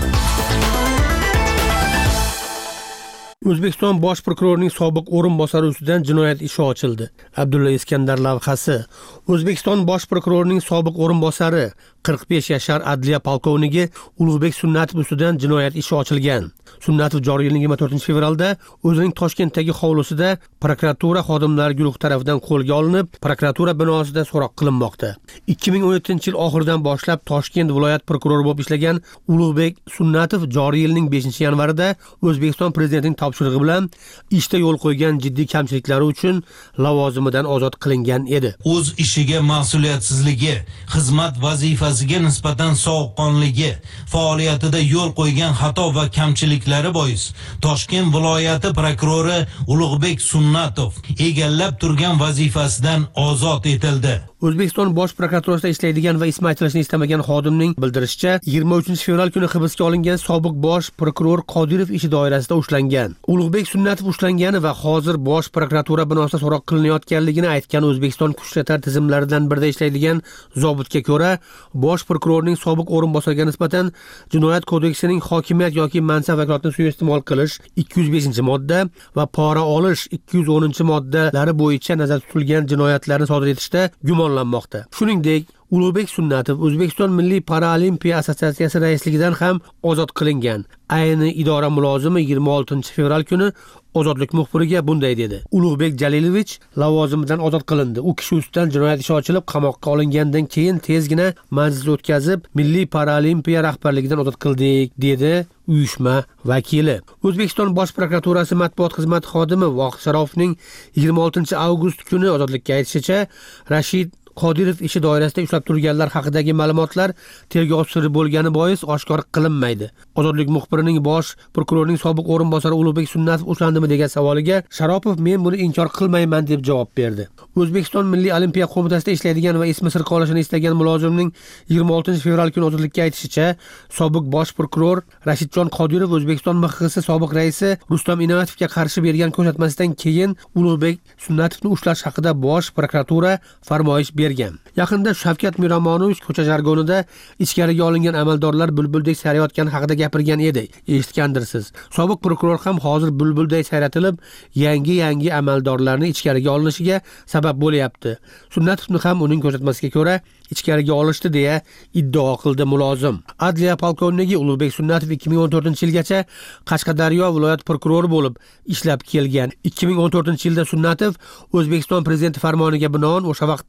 O'zbekiston bosh prokurorining sobiq o'rinbosari ustidan jinoyat ishi ochildi. Abdulla Iskandar lavhasi. O'zbekiston bosh prokurorining sobiq o'rinbosari qirq besh yashar adliya polkovnigi Ulug'bek Sunnatov ustidan jinoyat ishi ochilgan. Sunnatov joriy yilning yigirma to'rtinchi fevralda o'zining Toshkentdagi hovlisida prokuratura xodimlari guruhi tomonidan qo'lga olinib, prokuratura binosida so'roq qilinmoqda. ikki ming o'n yettinchi yil oxiridan boshlab Toshkent viloyat prokurori bo'lib ishlagan Ulug'bek Sunnatov joriy yilning beshinchi yanvarida O'zbekiston prezidentining topshirig'i bilan ishda yo'l qo'ygan jiddiy kamchiliklari uchun lavozimidan ozod qilingan edi. O'z ishiga mas'uliyatsizligi, xizmat vazifasiga nisbatan sovuqqonligi, faoliyatida yo'l qo'ygan xato va kamchiliklari bois Toshkent viloyati prokurori Ulug'bek Sunnatov egallab turgan vazifasidan ozod etildi. O'zbekiston bosh prokuraturasida ishlaydigan va ismi aytilishini istamagan xodimning bildirishicha, yigirma uchinchi fevral kuni hibsga olingan sobiq bosh prokuror Qodirov ishi doirasida ushlangan. Ulug'bek Sunnatov ushlangani va hozir bosh prokuratura binosida so'roq qilinayotganligini aytgan O'zbekiston kuchlar tizimlaridan birida ishlaydigan zobitga ko'ra, bosh prokurorning sobiq o'rinbosariga nisbatan Jinoyat kodeksining hokimiyat yoki mansab vakolatini suiiste'mol qilish ikki yuz beshinchi modda va pora olish ikki yuz o'ninchi moddalari bo'yicha nazarda tutilgan jinoyatlarni sodir etishda gumonlanmoqda. Shuningdek, Ulug'bek Sunnatov O'zbekiston Milliy Paralimpiya assotsiatsiyasi raisligidan ham ozod qilingan. Ayni idora mulozimi yigirma oltinchi fevral kuni Ozodlik muxbiriga bunday dedi. Ulug'bek Jalilovich lavozimidan ozod qilindi. U kishi ustidan jinoyat ishi ochilib, qamoqqa olingandan keyin tezgina majlis o'tkazib, Milliy Paralimpiya rahbarligidan ozod qildik, dedi uyushma vakili. O'zbekiston bosh prokuraturasi matbuot xizmati xodimi Vohid Sharopovning yigirma oltinchi avgust kuni ozodlikka aytishicha, Rashid Qodirov ishi doirasida ushlab turganlar haqidagi ma'lumotlar tergov siri bo'lgani bois oshkor qilinmaydi. Ozodlik muxbirining bosh prokurorning sobiq o'rinbosari Ulug'bek Sunnatov ushlandimi degan savoliga Sharopov men buni inkor qilmayman deb javob berdi. O'zbekiston Milliy Olimpiya qo'mitasida ishlaydigan va ismi sir qolishini istagan mulozimning yigirma oltinchi fevral kuni ozodlikka aytishicha, sobiq bosh prokuror Rashidjon Qodirov O'zbekiston M X S sobiq raisi Rustam Inoyatovga qarshi bergan ko'rsatmasidan keyin Ulug'bek Sunnatovni ushlash haqida bosh prokuratura farmoyish bergan. Yaqinda Shavkat Miromonovich ko'cha jargonida ichkariga olingan amaldorlar bulbuldek sayrayotgani haqida gapirgan edi. Eshitgandirsiz. Sobiq prokuror ham hozir bulbuldek sayratilib, yangi-yangi amaldorlarning ichkariga olinishiga sabab bo'lyapti. Sunnatovni ham uning ko'rsatmasiga ko'ra ichkariga olishdi deya iddao qildi mulozim. Adliya polkovnigi Ulug'bek Sunnatov ikki ming o'n to'rtinchi yilgacha Qashqadaryo viloyat prokurori bo'lib ishlab kelgan. ikki ming o'n to'rtinchi yilda Sunnatov O'zbekiston prezidenti farmoniga binoan o'sha vaqtda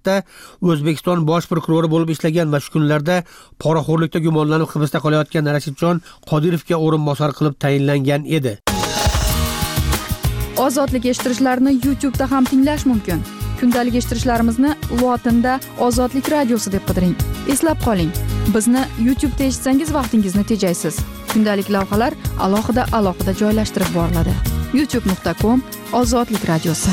O'zbekiston bosh prokurori bo'lib ishlagan va shu kunlarda poraxo'rlikda gumonlanib hibsda qolayotgan Rashidjon Qodirovga o'rinbosar qilib tayinlangan edi. Ozodlik eshittirishlarni YouTube da ham tinglash mumkin. Kundalik eshittirishlarimizni lotinda Ozodlik radiosi deb qidiring. Eslab qoling, bizni YouTube da eshitsangiz vaqtingizni tejaysiz. Kundalik lavhalar alohida alohida joylashtirib boriladi. youtube nuqta com Ozodlik radiosi.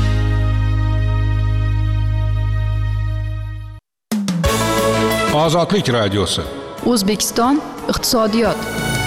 Ozodlik radiosi. O'zbekiston iqtisodiyot.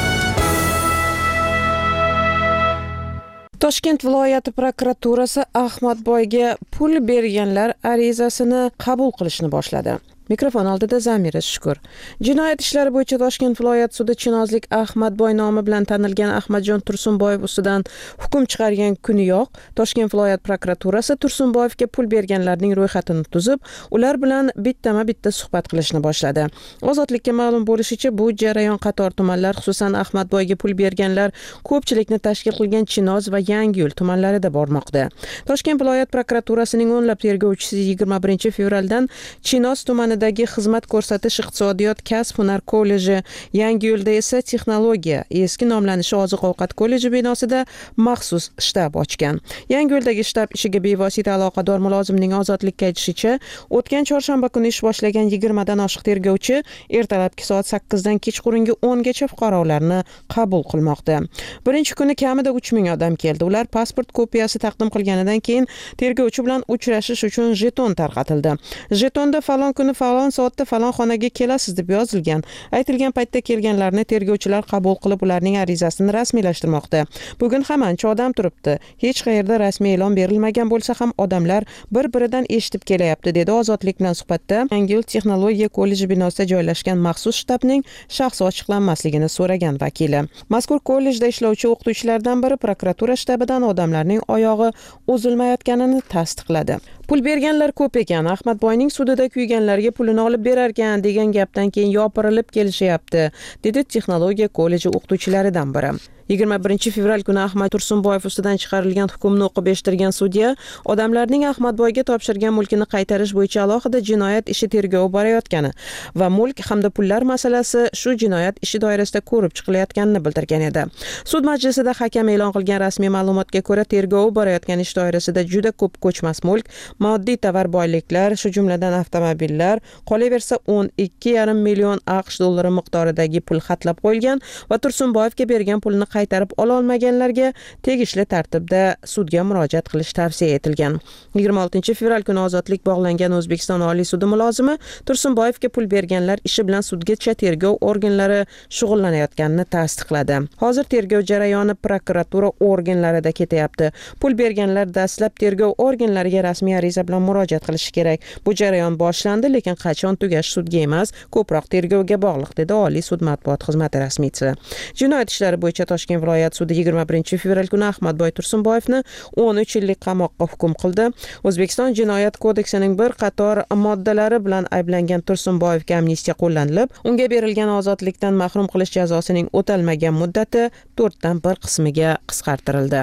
Toshkent viloyati prokuraturasi Ahmadboyga pul berganlar arizasini qabul qilishni boshladi. Mikrofon oldida Zamira Shukur. Jinoyat ishlari bo'yicha Toshkent viloyat sudi Chinozlik Ahmadboy nomi bilan tanilgan Ahmadjon Tursunboyev ustidan hukm chiqargan kuniyoq Toshkent viloyat prokuraturasi Tursunboyevga pul berganlarning ro'yxatini tuzib, ular bilan bittama-bitta suhbat qilishni boshladi. Ozodlikka ma'lum bo'lishicha, bu jarayon qator tumanlar, xususan Ahmadboyga pul berganlar ko'pchilikni tashkil qilgan Chinoz va Yangiyo'l tumanlarida bormoqda. Toshkent viloyat prokuraturasining o'nlab tergovchisi yigirma birinchi fevraldan Chinoz tumani dagi xizmat ko'rsatish iqtisodiyot kasb hunar kolleji, Yangiyo'lda esa texnologiya, eski nomlanishi oziq-ovqat kolleji binosida maxsus shtab ochgan. Yangiyo'ldagi shtab ishiga bevosita aloqador mulozimning ozodlikka aytishicha, o'tgan chorshanba kuni ish boshlagan yigirma dan oshiq tergovchi ertalabki soat sakkizdan kechqurungi o'n gacha fuqarolarni qabul qilmoqda. Birinchi kuni kamida uch ming odam keldi. Ular pasport kopiyasi taqdim qilganidan keyin tergovchi bilan uchrashish uchun jeton tarqatildi. Jetonda falon kuni falon soatda falon xonaga kelasiz deb yozilgan. Aytilgan paytda kelganlarni tergovchilar qabul qilib, ularning arizasini rasmiylashtirmoqda. Bugun ham ancha odam turibdi. Hech qayerda rasmiy e'lon berilmagan bo'lsa ham odamlar bir-biridan eshitib kelyapti, dedi Ozodlik bilan suhbatda Yangiyo'l texnologiya kolleji binosida joylashgan maxsus shtabning shaxsi ochiqlanmasligini so'ragan vakili. Mazkur kollejda ishlovchi o'qituvchilardan biri prokuratura shtabidan odamlarning oyog'i uzilmayotganini tasdiqladi. Pul berganlar ko'p ekan. Ahmadboyning sudida kuyganlarga pulini olib berarkan degan gapdan keyin yopirilib kelishyapti, dedi texnologiya kolleji o'qituvchilaridan biri. yigirma birinchi fevral kuni Ahmad Tursunboyev ustidan chiqarilgan hukmni o'qib eshittirgan sudya odamlarning Ahmadboyga topshirgan mulkini qaytarish bo'yicha alohida jinoyat ishi tergovi borayotgani va mulk hamda pullar masalasi shu jinoyat ishi doirasida ko'rib chiqilayotganini bildirgan edi. Sud majlisida hakam e'lon qilgan rasmiy ma'lumotga ko'ra, tergovi borayotgan ish doirasida juda ko'p ko'chmas mulk, moddiy tovar boyliklar, shu jumladan avtomobillar, qolaversa o'n ikki yarim million AQSh dollari miqdoridagi pul xatlab qo'yilgan va Tursunboyevga bergan pulni qaytarib ola olmaganlarga tegishli tartibda sudga murojaat qilish tavsiya etilgan. yigirma oltinchi fevral kuni ozodlik bog'langan O'zbekiston Oliy sudi mulozimi Tursunboyevga pul berganlar ishi bilan sudgacha tergov organlari shug'ullanayotganini tasdiqladi. Hozir tergov jarayoni prokuratura organlarida ketyapti. Pul berganlar dastlab tergov organlariga rasmiy ariza bilan murojaat qilishi kerak. Bu jarayon boshlandi, lekin qachon tugashi sudga emas, ko'proq tergovga bog'liq, dedi Oliy sud matbuot xizmati rasmiysi. Jinoyat ishlari bo'yicha Toshkent viloyat sudi yigirma birinchi fevral kuni Ahmadboy Tursunboyevni o'n uch yillik qamoqqa hukm qildi. O'zbekiston Jinoyat kodeksining bir qator moddalari bilan ayblangan Tursunboyevga amnistiya qo'llanilib, unga berilgan ozodlikdan mahrum qilish jazosining o'talmagan muddati to'rtdan bir qismiga qisqartirildi.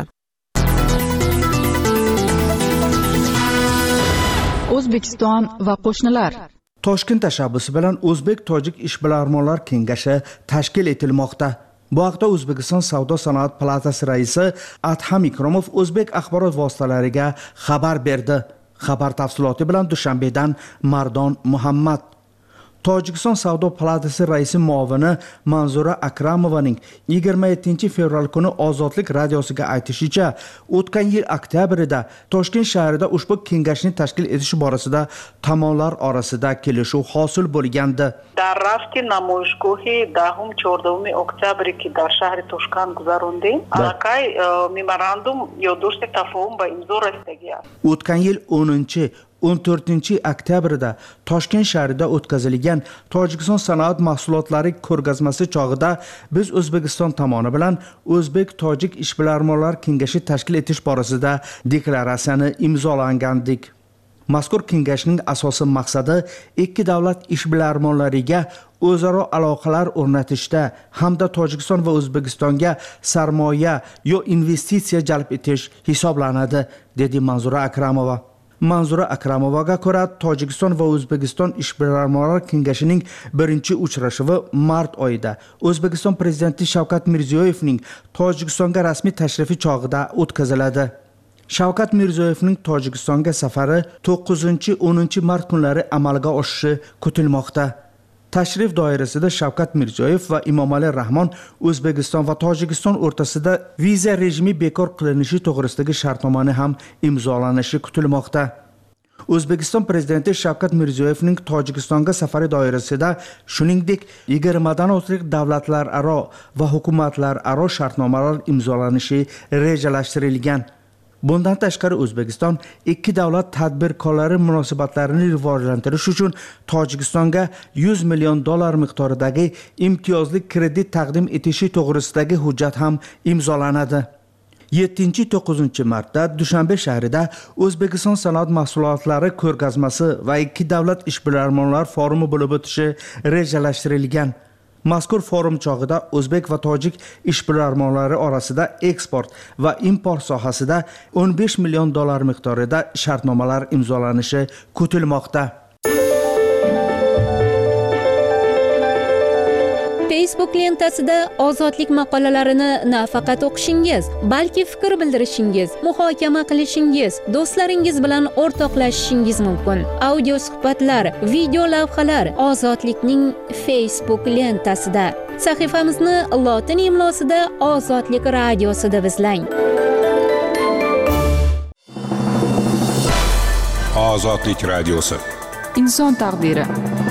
O'zbekiston va qo'shnilar. Toshkent tashabbusi bilan O'zbek-Tojik ishbilarmonlar kengashi tashkil etilmoqda. Bu haqda O'zbekiston Savdo-sanoat palatasi raisi Adham Ikromov o'zbek axborot vositalariga xabar berdi. Xabar tafsiloti bilan Dushanbedan Mardon Muhammad. Tojikiston Savdo palatasi raisi muovini Manzura Akramovaning yigirma yettinchi fevral kuni Ozodlik radiosiga aytishicha, o'tgan yil oktyabrida Toshkent shahrida ushbu kengashni tashkil etish borasida tomonlar orasida kelishuv hosil bo'lgandi. در رفت نمایشگاهی دهم چهاردهم اکتبر که در شهر توشکند گذراندیم، علاقه میموراندوم یادداشت تفاهم به امضا رسیدگی است. O'tgan yil o'ninchi o'n to'rtinchi oktyabrda Toshkent shahrida o'tkazilgan Tojikiston sanoat mahsulotlari ko'rgazmasi chog'ida biz O'zbekiston tomoni bilan O'zbek-Tojik ishbilarmonlar kengashi tashkil etish borasida deklaratsiyani imzolagandik. Mazkur kengashning asosiy maqsadi ikki davlat ishbilarmonlariga o'zaro aloqalar o'rnatishda hamda Tojikiston va O'zbekistonga sarmoya yo investitsiya jalb etish hisoblanadi, dedi Manzura Akramova. Manzura Akramovaga ko'ra, Tojikiston va O'zbekiston ishbilarmonlar kengashining birinchi uchrashuvi mart oyida O'zbekiston prezidenti Shavkat Mirziyoyevning Tojikistonga rasmiy tashrifi chog'ida o'tkaziladi. Shavkat Mirziyoyevning Tojikistonga safari to'qqizinchi o'ninchi mart kunlari amalga oshishi kutilmoqda. Tashrif doirasida Shavkat Mirziyoyev va Emomali Rahmon O'zbekiston va Tojikiston o'rtasida viza rejimi bekor qilinishi to'g'risidagi shartnomani ham imzolanishi kutilmoqda. O'zbekiston prezidenti Shavkat Mirziyoyevning Tojikistonga safari doirasida shuningdek yigirma dan ortiq davlatlararo va hukumatlararo shartnomalar imzolanishi rejalashtirilgan. Bundan tashqari O'zbekiston ikki davlat tadbirkorlari munosabatlarini rivojlantirish uchun Tojikistonga yuz million dollar miqdoridagi imtiyozli kredit taqdim etishi to'g'risidagi hujjat ham imzolanadi. yettinchi to'qqizinchi martda Dushanbe shahrida O'zbekiston sanoat mahsulotlari ko'rgazmasi va ikki davlat ishbilarmonlar forumi bo'lib o'tishi rejalashtirilgan. Mazkur forum chog'ida o'zbek va tojik ishbilarmonlari orasida eksport va import sohasida o'n besh million dollar miqdorida shartnomalar imzolanishi kutilmoqda. Facebook lentasida ozodlik maqolalarini nafaqat o'qishingiz, balki fikr bildirishingiz, muhokama qilishingiz, do'stlaringiz bilan o'rtoqlashishingiz mumkin. Audio suhbatlar, video lavhalar Ozodlikning Facebook lentasida. Sahifamizni lotin imlosida Ozodlik radiosida izlang. Ozodlik radiosi. Inson taqdiri.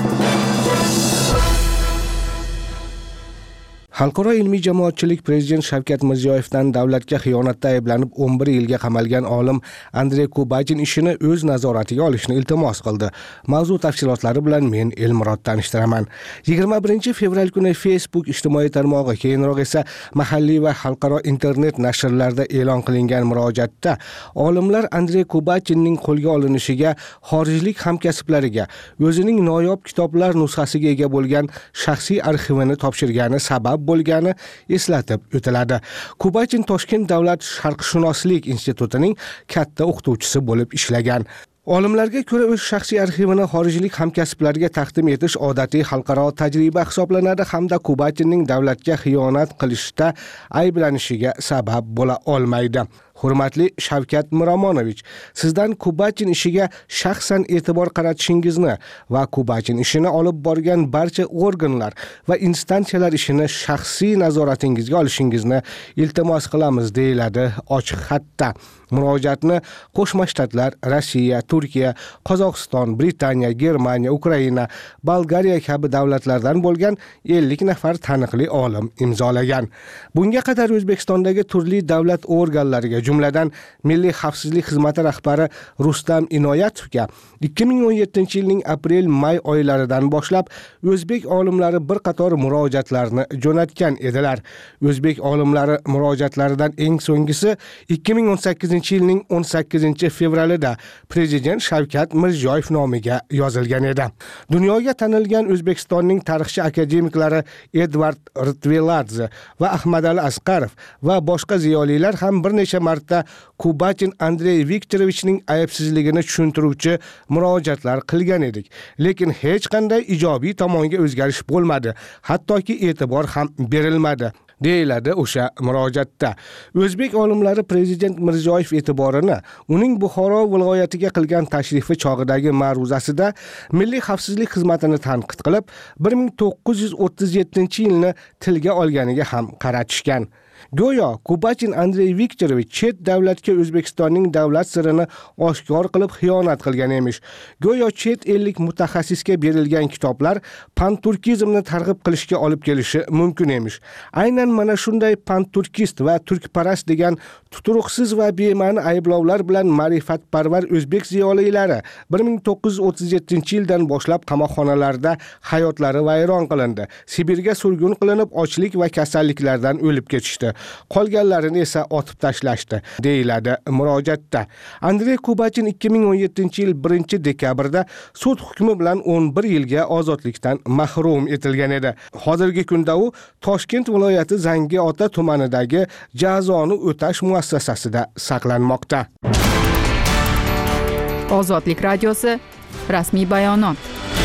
Xalqaro ilmiy jamoatchilik prezident Shavkat Mirziyoyevdan davlatga xiyonatda ayblanib o'n bir yilga qamalgan olim Andrey Kubachin ishini o'z nazoratiga olishni iltimos qildi. Mavzu tafsilotlari bilan men Elmurod tanishtiraman. yigirma birinchi fevral kuni Facebook ijtimoiy tarmog'i, keyinroq esa mahalliy va xalqaro internet nashrlarda e'lon qilingan murojaatda olimlar Andrey Kubachinning qo'lga olinishiga xorijlik hamkasblariga o'zining noyob kitoblar nusxasiga ega bo'lgan shaxsiy arxivini topshirgani sabab bo'lgani eslatib o'tiladi. Kubachin Toshkent davlat sharqshunoslik institutining katta o'qituvchisi bo'lib ishlagan. Olimlarga ko'ra o'z shaxsiy arxivini xorijlik hamkasblariga taqdim etish odatiy xalqaro tajriba hisoblanadi hamda Kubachinning davlatga xiyonat qilishda ayblanishiga sabab bo'la olmaydi. Hurmatli Shavkat Miromonovich, sizdan Kubachin ishiga shaxsan e'tibor qaratishingizni va Kubachin ishini olib borgan barcha organlar va instansiyalar ishini shaxsiy nazoratingizga olishingizni iltimos qilamiz, deyiladi ochiq xatda. Murojaatni Qo'shma Shtatlar, Rossiya, Turkiya, Qozog'iston, Britaniya, Germaniya, Ukraina, Bolgariya kabi davlatlardan bo'lgan ellik nafar taniqli olim imzolagan. Bunga qadar O'zbekistondagi turli davlat organlariga, jumladan Milliy xavfsizlik xizmati rahbari Rustam Inoyatovga ikki ming o'n yettinchi yilning aprel-may oylaridan boshlab o'zbek olimlari bir qator murojaatlarni jo'natgan edilar. O'zbek olimlari murojaatlaridan eng so'nggisi ikki ming o'n sakkizinchi yilning o'n sakkizinchi fevralida prezident Shavkat Mirziyoyev nomiga yozilgan edi. Dunyoga tanilgan O'zbekistonning tarixchi akademiklari Edvard Ritveladze va Ahmadali Asqarov va boshqa ziyolilar ham bir necha marta Kubachin Andrey Viktorovichning aybsizligini tushuntiruvchi murojaatlar qilgan edik. Lekin hech qanday ijobiy tomonga o'zgarish bo'lmadi, hattoki e'tibor ham berilmadi, deyiladi o'sha murojaatda. O'zbek olimlari prezident Mirziyoyev e'tiborini uning Buxoro viloyatiga qilgan tashrifi chog'idagi ma'ruzasida Milliy xavfsizlik xizmatini tanqid qilib, bir ming to'qqiz yuz o'ttiz yettinchi yilni tilga olganiga ham qaratishgan. Go'yo Kubachin Andrey Viktorovich chet davlatga O'zbekistonning davlat sirini oshkor qilib xiyonat qilgan emish. Go'yo chet ellik mutaxassisga berilgan kitoblar panturkizmni targ'ib qilishga olib kelishi mumkin emish. Aynan mana shunday panturkist va turkparast degan tuturuqsiz va bema'ni ayblovlar bilan ma'rifatparvar o'zbek ziyolilari bir ming to'qqiz yuz o'ttiz yettinchi yildan boshlab qamoqxonalarda hayotlari vayron qilindi. Sibirga surgun qilinib, ochlik va kasalliklardan o'lib ketishdi. Qolganlarini esa otib tashlashdi, deyiladi murojaatda. Andrey Kubachin ikki ming o'n yettinchi yil birinchi dekabrda sud hukmi bilan o'n bir yilga ozodlikdan mahrum etilgan edi. Hozirgi kunda u Toshkent viloyati Zangiota tumanidagi jazoni o'tash muassasasida saqlanmoqda. Ozodlik radiosi rasmiy bayonot.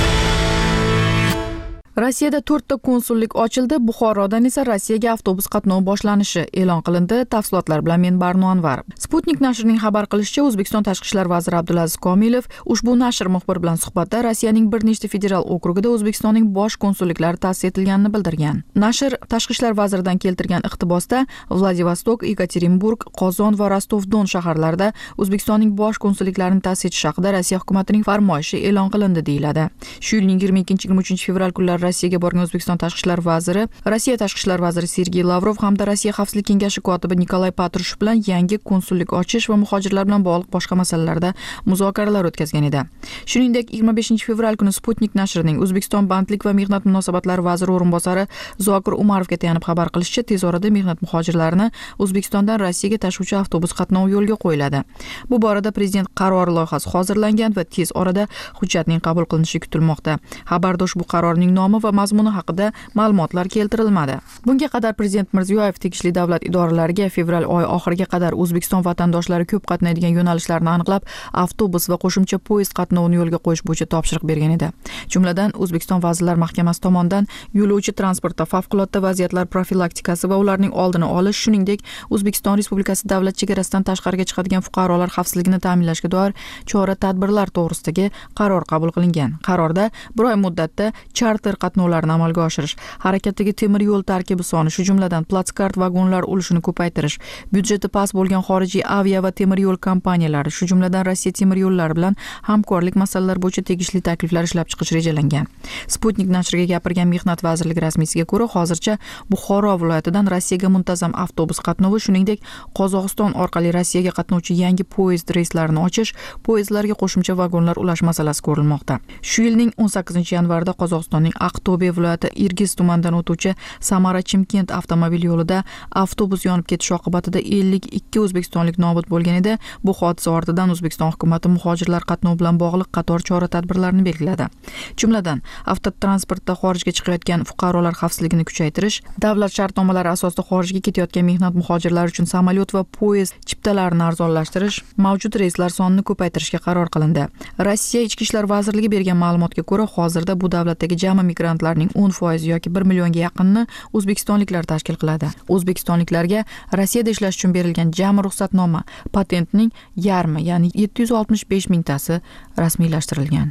Rossiyada to'rtta konsullik ochildi, Buxorodan esa Rossiyaga avtobus qatnovi boshlanishi e'lon qilindi. Tafsilotlar bilan men Barno Anvar. Sputnik nashrining xabar qilishicha, O'zbekiston tashqi ishlar vaziri Abdulaziz Komilov ushbu nashr muxbir bilan suhbatda Rossiyaning bir nechta federal okrugida O'zbekistonning bosh konsulliklari ta'sis etilganini bildirgan. Nashr tashqi ishlar vaziridan keltirgan iqtibosda Vladivostok, Yekaterinburg, Qozon va Rostov-Don shaharlarida O'zbekistonning bosh konsulliklarini ta'sis etish haqida Rossiya hukumatining farmoyishi e'lon qilindi deyiladi. Shu yilning yigirma ikkinchi yigirma uchinchi fevral kunlari Rossiyaga borgan O'zbekiston tashqi ishlar vaziri, Rossiya tashqi ishlar vaziri Sergey Lavrov hamda Rossiya xavfsizlik kengashi kotibi Nikolay Patrushev bilan yangi konsullik ochish va muhojirlar bilan bog'liq boshqa masalalarda muzokaralar o'tkazgan edi. Shuningdek, yigirma beshinchi fevral kuni Sputnik nashrining O'zbekiston bandlik va mehnat munosabatlari vaziri o'rinbosari Zokir Umarovga tayanib xabar qilishicha, tez orada mehnat muhojirlarini O'zbekistondan Rossiyaga tashuvchi avtobus qatnovi yo'lga qo'yiladi. Bu borada prezident qarori loyihasi hozirlangan va tez orada hujjatning qabul qilinishi kutilmoqda. Xabarda ushbu qarorning nomi va mazmuni haqida ma'lumotlar keltirilmadi. Bunga qadar prezident Mirziyoyev tegishli davlat idoralariga fevral oyi oxiriga qadar O'zbekiston vatandoshlari ko'p qatnaydigan yo'nalishlarni aniqlab, avtobus va qo'shimcha poyezd qatnovini yo'lga qo'yish bo'yicha topshiriq bergan edi. Jumladan, O'zbekiston Vazirlar Mahkamasi tomonidan yo'lovchi transportda favqulodda vaziyatlar profilaktikasi va ularning oldini olish, shuningdek, O'zbekiston Respublikasi davlat chegarasidan tashqariga chiqadigan fuqarolar xavfsizligini ta'minlashga doir chora-tadbirlar to'g'risidagi qaror qabul qilingan. Qarorda bir oy muddatda charter qatnovlarini amalga oshirish, harakatdagi temir yo'l tarkibi soni, shu jumladan platskart vagonlar ulushini ko'paytirish, byudjeti past bo'lgan xorijiy avia va temir yo'l kompaniyalari, shu jumladan Rossiya temir yo'llari bilan hamkorlik masalalari bo'yicha tegishli takliflar ishlab chiqish rejalangan. Sputnik nashriga gapirgan Mehnat vazirligi rasmiysiga ko'ra, hozircha Buxoro viloyatidan Rossiyaga muntazam avtobus qatnovi, shuningdek, Qozog'iston orqali Rossiyaga qatnovchi yangi poyezd reyslarini ochish, poyezdlarga qo'shimcha vagonlar ulash masalasi ko'rilmoqda. Shu yilning o'n sakkizinchi yanvarida Qozog'istonning Aqto'be viloyati Irgiz tumanidan o'tuvchi Samara-Chimkent avtomobil yo'lida avtobus yonib ketishi oqibatida ellik ikki o'zbekistonlik nobud bo'lgan edi. Bu hodisa ortidan O'zbekiston hukumati muhojirlar qatnovi bilan bog'liq qator chora-tadbirlarni belgiladi. Jumladan, avtotransportda xorijga chiqayotgan fuqarolar xavfsizligini kuchaytirish, davlat shartnomalari asosida xorijga ketayotgan mehnat muhojirlari uchun samolyot va poyezd chiptalarini arzonlashtirish, mavjud reyslar sonini ko'paytirishga qaror qilindi. Rossiya Ichki ishlar vazirligi bergan ma'lumotga ko'ra, hozirda bu davlatdagi jami migrantlarning o'n foizi yoki bir millionga yaqinini o'zbekistonliklar tashkil qiladi. O'zbekistonliklarga Rossiyada ishlash uchun berilgan jami ruxsatnoma patentning yarmi, ya'ni yetti yuz oltmish besh mingtasi rasmiylashtirilgan.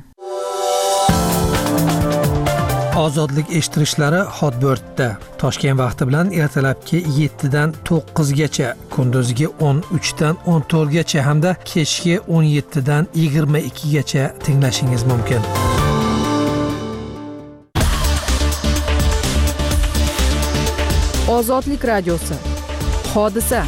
Ozodlik eshittirishlari Hotbird-da Toshkent vaqti bilan ertalabki yettidan to'qqizgacha, kunduzgi o'n uchdan o'n to'rtgacha hamda kechki o'n yettidan yigirma ikkigacha tinglashingiz mumkin. Ozodlik radiosi. Hodisa.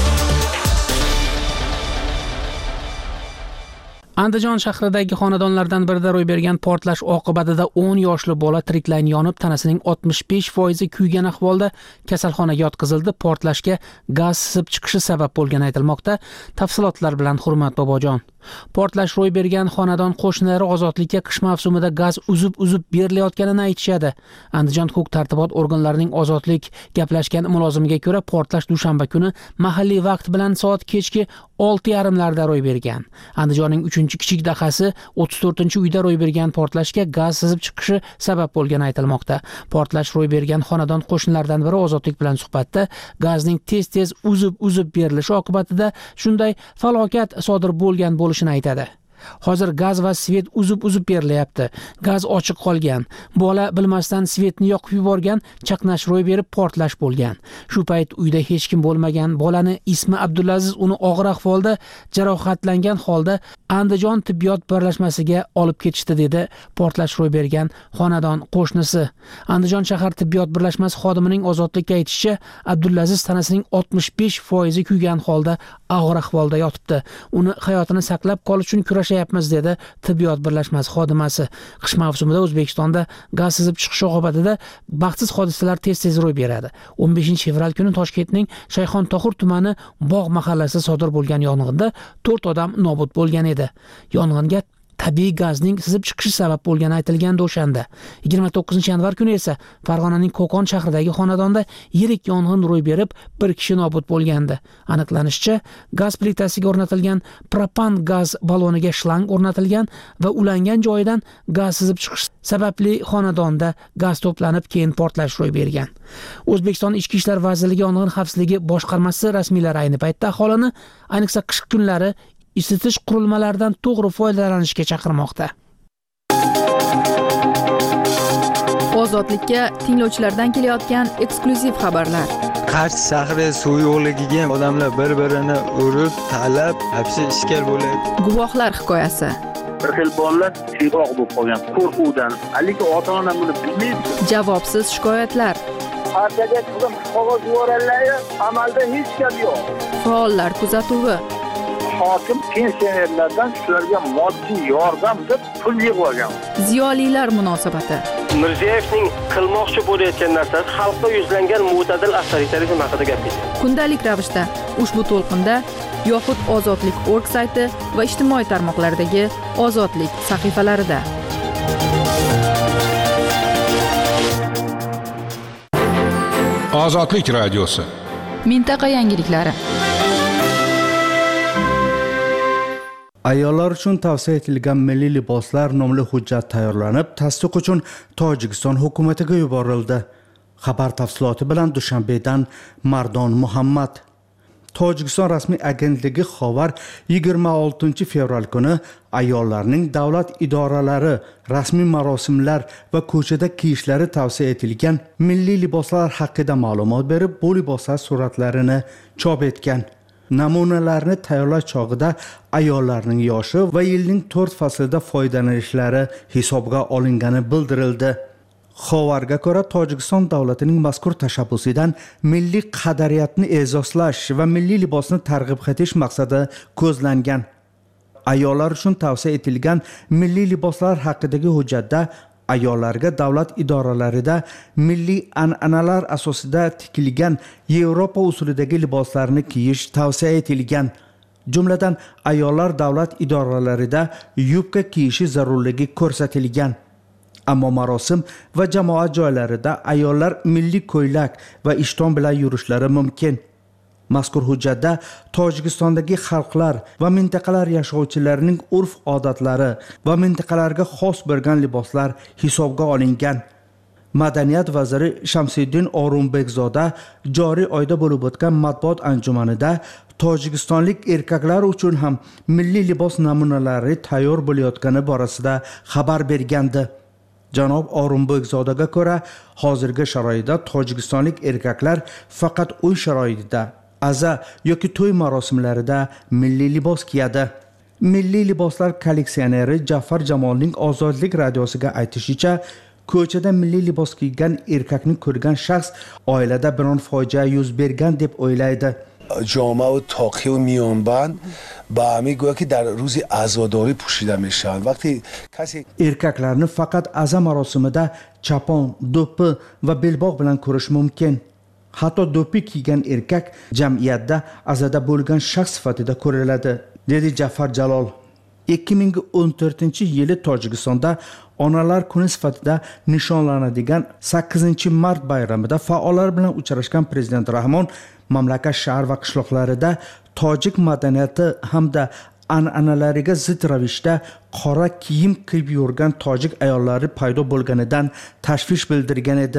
Andijon shahridagi xonadonlardan birida ro'y bergan portlash oqibatida o'n yoshli bola tiriklayin yonib, tanasining oltmish besh foizi kuygan ahvolda kasalxonaga yotqizildi. Portlashga gaz sizib chiqishi sabab bo'lgani aytilmoqda. Tafsilotlar bilan Hurmat Bobojon. Portlash ro'y bergan xonadon qo'shnilari ozodlikka qish mavsumida gaz uzib-uzib berilayotganini aytishadi. Andijon huquq-tartibot organlarining ozodlik gaplashgan mulozimiga ko'ra, portlash dushanba kuni mahalliy vaqt bilan soat kechki olti yarim larda ro'y bergan. Andijonning uchinchi kichik dahasi o'ttiz to'rtinchi uyda ro'y bergan portlashga gaz sizib chiqishi sabab bo'lgani aytilmoqda. Portlash ro'y bergan xonadon qo'shnilaridan biri ozodlik bilan suhbatda gazning tez-tez uzib-uzib berilishi oqibatida shunday falokat sodir bo'lgan bo'lishini aytadi. Hozir gaz va svet uzib-uzib berilyapti. Gaz ochiq qolgan. Bola bilmasdan svetni yoqib yuborgan, chaqnash ro'y berib portlash bo'lgan. Shu payt uyda hech kim bo'lmagan bolani ismi Abdulaziz uni og'ir ahvolda jarohatlangan holda Andijon tibbiyot birlashmasiga olib ketishdi, dedi portlash ro'y bergan xonadon qo'shnisi. Andijon shahar tibbiyot birlashmasi xodimining ozodlikka aytishicha, Abdulaziz tanasining oltmish besh foizi kuygan holda og'ir ahvolda yotibdi. Uni hayotini saqlab qolish uchun kurashayapmiz, dedi tibbiyot birlashmasi xodimasi. Qish mavsumida O'zbekistonda gaz sizib chiqishi oqibatida baxtsiz hodisalar tez-tez ro'y beradi. o'n beshinchi fevral kuni Toshkentning Shayxontohur tumani Bog' mahallasida sodir bo'lgan yong'inda to'rt odam nobud bo'lgan edi. Yong'inga tabiiy gazning sizib chiqishi sabab bo'lgani aytilgandi o'shanda. yigirma to'qqizinchi yanvar kuni esa Farg'onaning Qo'qon shahridagi xonadonda yirik yong'in ro'y berib, bir kishi nobud bo'lgandi. Aniqlanishicha, gaz plitasiga o'rnatilgan propan gaz baloniga shlang o'rnatilgan va ulangan joyidan gaz sizib chiqish sababli xonadonda gaz to'planib, keyin portlash ro'y bergan. O'zbekiston Ichki ishlar vazirligi yong'in xavfsizligi boshqarmasi rasmiylari ayni paytda aholini, ayniqsa qish kunlari isitish qurilmalaridan to'g'ri foydalanishga chaqirmoqda. Ozodlikka tinglovchilardan kelayotgan eksklyuziv xabarlar. Qarshi shahri suv yo'qligiga odamlar bir-birini urib, talab, hapsi ishkal bo'ladi. Guvohlar hikoyasi. Bir xil bolalar siyroq bo'lib qolgan qo'rquvdan, lekin ota-ona buni bilmaydi. Javobsiz shikoyatlar. Partiyaga qizim qog'oz yuboradilar, amalda hech gap yo'q. Faollar kuzatuvi. Hokim pensionerlardan shularga moddiy yordam deb pul yig'ib olgan. Ziyolilar munosabati. Mirziyoyevning qilmoqchi bo'layotgan narsasi xalqqa yuzlangan mo'tadil avtoritarizm haqida gapirdi. Kundalik ravishda ushbu to'lqinda yoxud Ozodlik nokta org sayti va ijtimoiy tarmoqlardagi Ozodlik sahifalarida. Ozodlik radiosi. Mintaqa yangiliklari. Ayollar uchun tavsiya etilgan milliy liboslar nomli hujjat tayyorlanib, tasdiq uchun Tojikiston hukumatiga yuborildi. Xabar tafsiloti bilan Dushanbedan Mardon Muhammad. Tojikiston rasmiy agentligi Xovar yigirma oltinchi fevral kuni ayollarning davlat idoralari, rasmiy marosimlar va ko'chada kiyishlari tavsiya etilgan milliy liboslar haqida ma'lumot berib, bu liboslar suratlarini chop etgan. Namunalarni tayyorlash chog'ida ayollarning yoshi va yilning to'rt faslida foydalanishlari hisobga olingani bildirildi. Xovarga ko'ra, Tojikiston davlatining mazkur tashabbusidan milliy qadariyatni e'zozlash va milliy libosni targ'ib etish maqsadi ko'zlangan. Ayollar uchun tavsiya etilgan milliy liboslar haqidagi hujjatda ayollarga davlat idoralarida milliy an'analar asosida tikilgan Yevropa usulidagi liboslarni kiyish tavsiya etilgan. Jumladan, ayollar davlat idoralarida yubka kiyishi zarurligi ko'rsatilgan. Ammo marosim va jamoat joylarida ayollar milliy ko'ylak va ishton bilan yurishlari mumkin. Mazkur hujjatda Tojikistondagi xalqlar va mintaqalar yashovchilarining urf-odatlari va mintaqalarga xos bo'lgan liboslar hisobga olingan. Madaniyat vaziri Shamsiddin O'rumbekzoda joriy oyda bo'lib o'tgan matbuot anjumanida tojikistonlik erkaklar uchun ham milliy libos namunalari tayyor bo'layotgani borasida xabar bergandi. Janob O'rumbekzodaga ko'ra, hozirgi sharoitda tojikistonlik erkaklar faqat uy sharoitida, aza yoki to'y marosimlarida milliy libos kiyadi. Milliy liboslar kolleksioneri Jafar Jamolning Ozodlik radiosiga aytishicha, ko'chada milliy libos kiygan erkakni ko'rgan shaxs oilada biron fojia yuz bergan deb o'ylaydi. جامعه و تاقی و میانبند با همه گویا که در روز عزاداری پوشیده میشن. وقتی کسی erkaklarni faqat aza marosimida chapon, do'ppi va belbog' bilan ko'rish mumkin. Hatto do'ppi kiygan erkak jamiyatda azada bo'lgan shaxs sifatida ko'riladi, dedi Jafar Jalol. ikki ming o'n to'rtinchi yili Tojikistonda Onalar kuni sifatida nishonlanadigan sakkizinchi mart bayramida faollar bilan uchrashgan prezident Rahmon mamlakat shahar va qishloqlarida tojik madaniyati hamda an'analariga zid ravishda qora kiyim kiyib yurgan tojik ayollari paydo bo'lganidan tashvish bildirgan edi.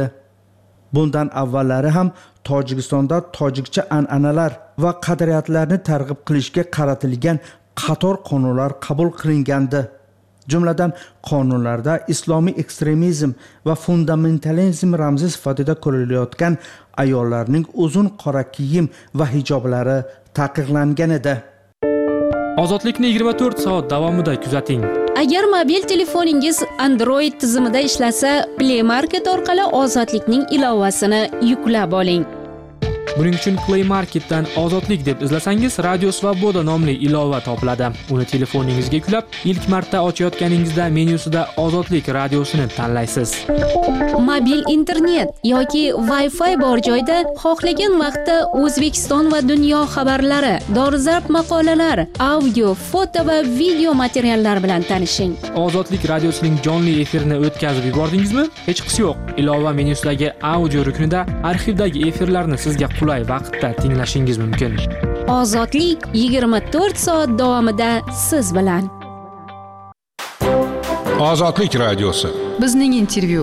Bundan avvallari ham Tojikistonda tojikcha an'analar va qadriyatlarni targ'ib qilishga qaratilgan qator qonunlar qabul qilingandi. Jumladan, qonunlarda islomiy ekstremizm va fundamentalizm ramzi sifatida ko'rilayotgan ayollarning uzun qora kiyim va hijoblari taqiqlangan edi. Ozodlikni yigirma to'rt soat davomida kuzating. Agar mobil telefoningiz Android tizimida ishlasa, Play Market orqali Ozodlikning ilovasini yuklab oling. Buning uchun Play Marketdan Ozodlik deb izlasangiz, Radio Svoboda nomli ilova topiladi. Uni telefoningizga yuklab, ilk marta ochayotganingizda menyusida Ozodlik radiosini tanlaysiz. Mobil internet yoki Wi-Fi bor joyda xohlagan vaqtda O'zbekiston va dunyo xabarlari, dolzarb maqolalar, audio, foto va video materiallar bilan tanishing. Ozodlik radiosining jonli efirini o'tkazib yubordingizmi? Hech qisi yo'q. Ilova menyusidagi audio ruknida arxivdagi efirlarni sizga qulay vaqtda tinglashingiz mumkin. Ozodlik yigirma to'rt soat davomida siz bilan. Ozodlik radiosi. Bizning intervyu.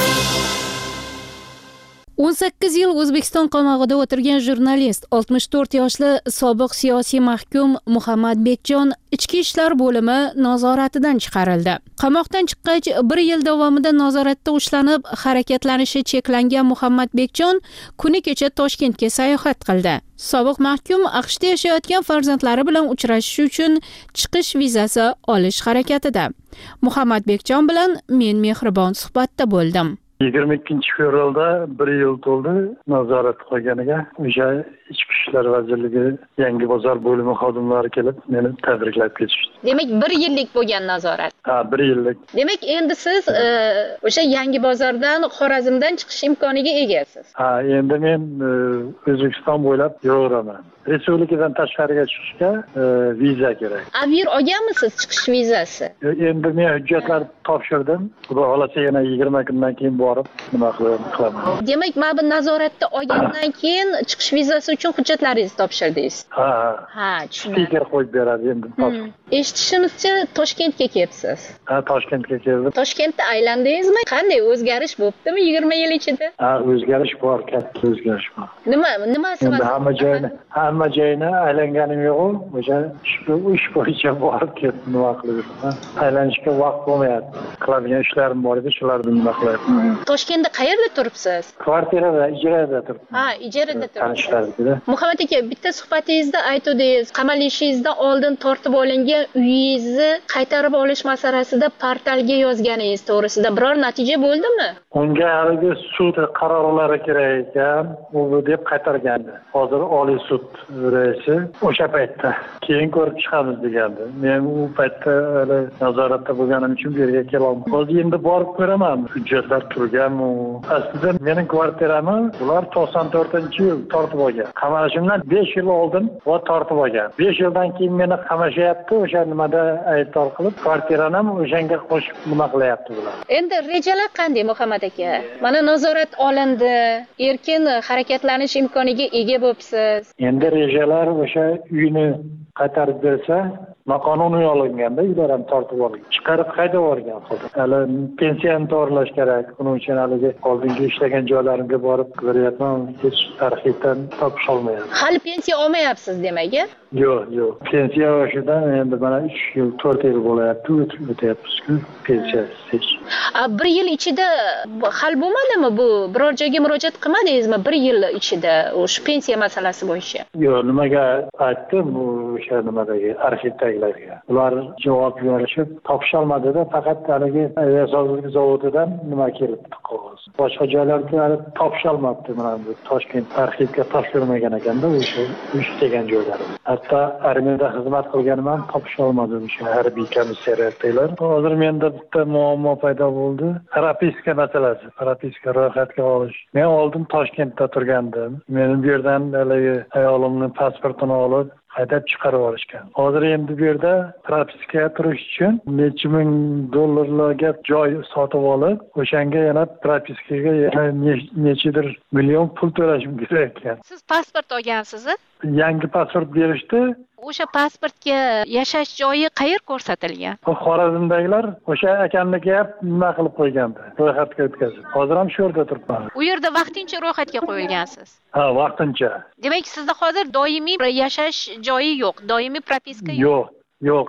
o'n sakkiz yil O'zbekiston qamag'ida o'tirgan jurnalist, oltmish to'rt yoshli sobiq siyosiy mahkum Muhammad Bekjon Ichki ishlar bo'limi nazoratidan chiqarildi. Qamoqdan chiqqach, bir yil davomida nazoratda ushlanib, harakatlanishi cheklangan Muhammad Bekjon kuni kecha Toshkentga sayohat qildi. Sobiq mahkum AQShda yashayotgan farzandlari bilan uchrashish uchun chiqish vizasi olish harakatida. Muhammad Bekjon bilan men mehribon suhbatda bo'ldim. yigirma ikkinchi fevralda bir yil to'ldi nazorat qilganiga. O'sha Ichki ishlar vazirligi Yangi bozor bo'limi xodimlari kelib meni tabriklab ketishdi. Demak, bir yillik bo'lgan nazorat. Ha, bir yillik. Demak, endi siz o'sha Yangi bozordan, Xorazmdan chiqish imkoniga egasiz. Ha, endi men O'zbekiston bo'ylab yuraveraman. Respublikadan tashqariga chiqishga viza kerak. Avir olganmisiz chiqish vizasi? Endi men hujjatlar topshirdim. Xudo xolasa yana yigirma kundan keyin borib nima qilaman. Demak, mana bu nazoratda olgandan keyin chiqish vizasi uchun hujjatlaringizni topshirdingiz. Ha. Ha, tushundim. Stiker qo'yib beradi endi. Eshitishimizcha Toshkentga kelibsiz. Ha, Toshkentga keldim. Toshkentda aylandingizmi? Qanday o'zgarish bo'ptimi yigirma yil ichida? Ha, o'zgarish bor, katta o'zgarish bor. Nima, nimasi bor? Hamma joyni, hamma joyni aylanganim yo'q, o'sha ish bo'yicha borib ketdim, nima qilib. Aylanishga vaqt bo'lmayapti. Qiladigan ishlarim bor edi, shularni nima qilyapman. Toshkentda qayerda turibsiz? Kvartirada, ijarada turibman. Ha, ijarada turibsiz. Muhammad aka, bitta suhbatingizda aytdingiz, qamalishingizdan oldin tortib olingan uyingizni qaytarib olish masalasida portalga yozganingiz to'g'risida biror natija bo'ldimi? Unga haligi sud qarorlari kerak ekan, u deb qaytargandi. Hozir Oliy sud raisi o'sha paytda keyin ko'rib chiqamiz degandi. Men u paytda hali nazoratda bo'lganim uchun bu yerga kela olmadim. Hozir endi borib ko'raman, hujjatlar turganmi? Aslida mening kvartiramni ular to'qson to'rtinchi yil tortib olgan. Qamalishimdan besh yil oldin va tortib olgan. besh yildan keyin meni qamashyapti, o'sha nimada aybdor qilib, kvartirani ham o'shanga qo'shib nima qilyapti bular. Endi rejalar qanday Muhammad aka? Mana nazorat olindi, erkin harakatlanish imkoniga ega bo'libsiz. Endi rejalar o'sha uyni qaytarib bersa, noqonuniy olinganda uylar ham tortib olgan. Chiqarib qayda borgan hozir? Hali pensiyani to'g'rilash kerak. Buning uchun haligi oldingi ishlagan joylarimga borib ko'ryapman, hech arxivdan topish olmayapman. Hali pensiya olmayapsiz demak-a? Yo'q, yo'q. Pensiya olishdan endi mana uch yil, to'rt yil bo'layapti, o'tyapmiz-ku pensiyasiz. Bir yil ichida hal bo'lmadimi bu? Biror joyga murojaat qilmadingizmi bir yil ichida o'sha pensiya masalasi bo'yicha? Yo'q, nimaga aytdim, bu o'sha nimadagi arxivdagilarga. Ular javob berishib topisholmadi-da, faqat haligi aviasozlik zavodidan nima kelibdi qog'oz. Boshqa joylarga hali topisholmabdi, mana bu Toshkent arxivga topshirmagan ekanda o'sha uch degan joylar. Hatto armiyada xizmat qilganim ham topisholmadim o'sha harbiy komissariyatdagilar. Hozir menda bitta muammo paydo bo'ldi. Propiska masalasi, propiska ro'yxatga olish. Men oldin Toshkentda turgandim. Meni bu yerdan haligi ayolimning pasportini olib haydab chiqarib olishgan. Hozir endi bu yerda propiskaga turish uchun necha ming dollarlarga joy sotib olib, o'shanga yana propiskaga yana nechidir million pul to'lashim kerak ekan. Siz pasport olgansiz-a? Yangi pasport berishdi. O'sha pasportga yashash joyi qayer ko'rsatilgan? Xorazmdagilar o'sha akamnikiga nima qilib qo'ygandi, ro'yxatga o'tkazib. Hozir ham shu yerda turibman. U yerda vaqtincha ro'yxatga qo'yilgansiz. Ha, vaqtincha. Demak, sizda hozir doimiy yashash joyi yo'q, doimiy propiska yo'q. Yo'q, yo'q, yo'q.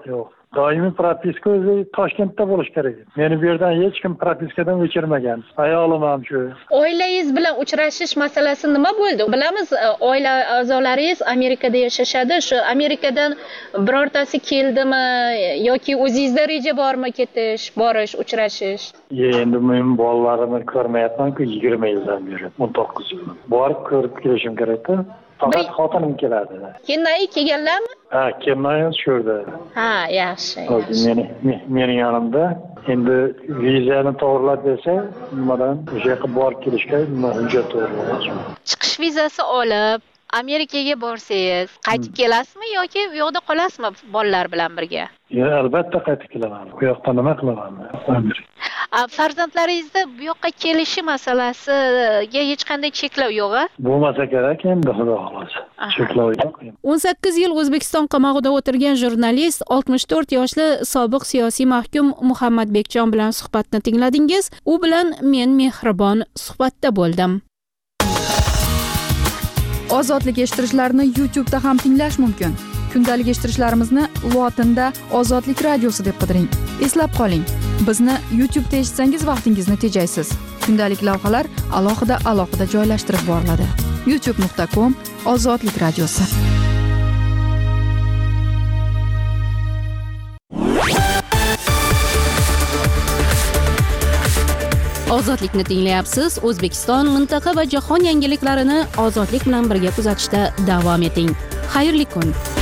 doimiy propiska o'zi Toshkentda bo'lishi kerak. Meni bu yerdan hech kim propiskadan o'chirmagan. Ayolim ham shu. Oilangiz bilan uchrashish masalasi nima bo'ldi? Bilamiz, oila a'zolaringiz Amerikada yashashadi. Shu Amerikadan birortasi keldimi yoki o'zingizda reja bormi ketish, borish, uchrashish? Endi men bolalarimni ko'rmayapman-ku yigirma yildan beri, o'n to'qqiz yil. Borib ko'rib kelishim kerak-ku. Faqat xotinim keladi. Kennoyi kelganlarmi? Ha, Kennoyi shu yerda. Ha, yaxshi. Meni meni yonimda. Endi vizani to'g'rilab bersa, nimadan o'sha yoqqa borib kelishga nima hujjat to'g'rilash. Chiqish vizasi olib Amerikaga borsangiz, qaytib kelasizmi yoki u yoqda qolasizmi bolalar bilan birga? Ya, albatta qaytib kelaman. Bu yoqda nima qilaman? Farzandlaringizda bu yoqqa kelishi masalasiga hech qanday cheklov yo'q-a? Bo'lmasa kerak endi xudo xolasa. Cheklov yo'q. o'n sakkiz yil O'zbekiston qamoqida o'tirgan jurnalist, oltmish to'rt yoshli sobiq siyosiy mahkum Muhammadbekjon bilan suhbatni tingladingiz. U bilan men Mehribon suhbatda bo'ldim. Ozodlik eshittirishlarni YouTube da ham tinglash mumkin. Kundalik eshittirishlarimizni lotinda Ozodlik radiosi deb qidiring. Eslab qoling, bizni YouTube da eshitsangiz vaqtingizni tejaysiz. Kundalik lavhalar alohida-alohida joylashtirib boriladi. youtube nuqta com Ozodlik radiosi. Ozodlikni tinglayapsiz. O'zbekiston, mintaqa va jahon yangiliklarini ozodlik bilan birga kuzatishda davom eting. Xayrli kun.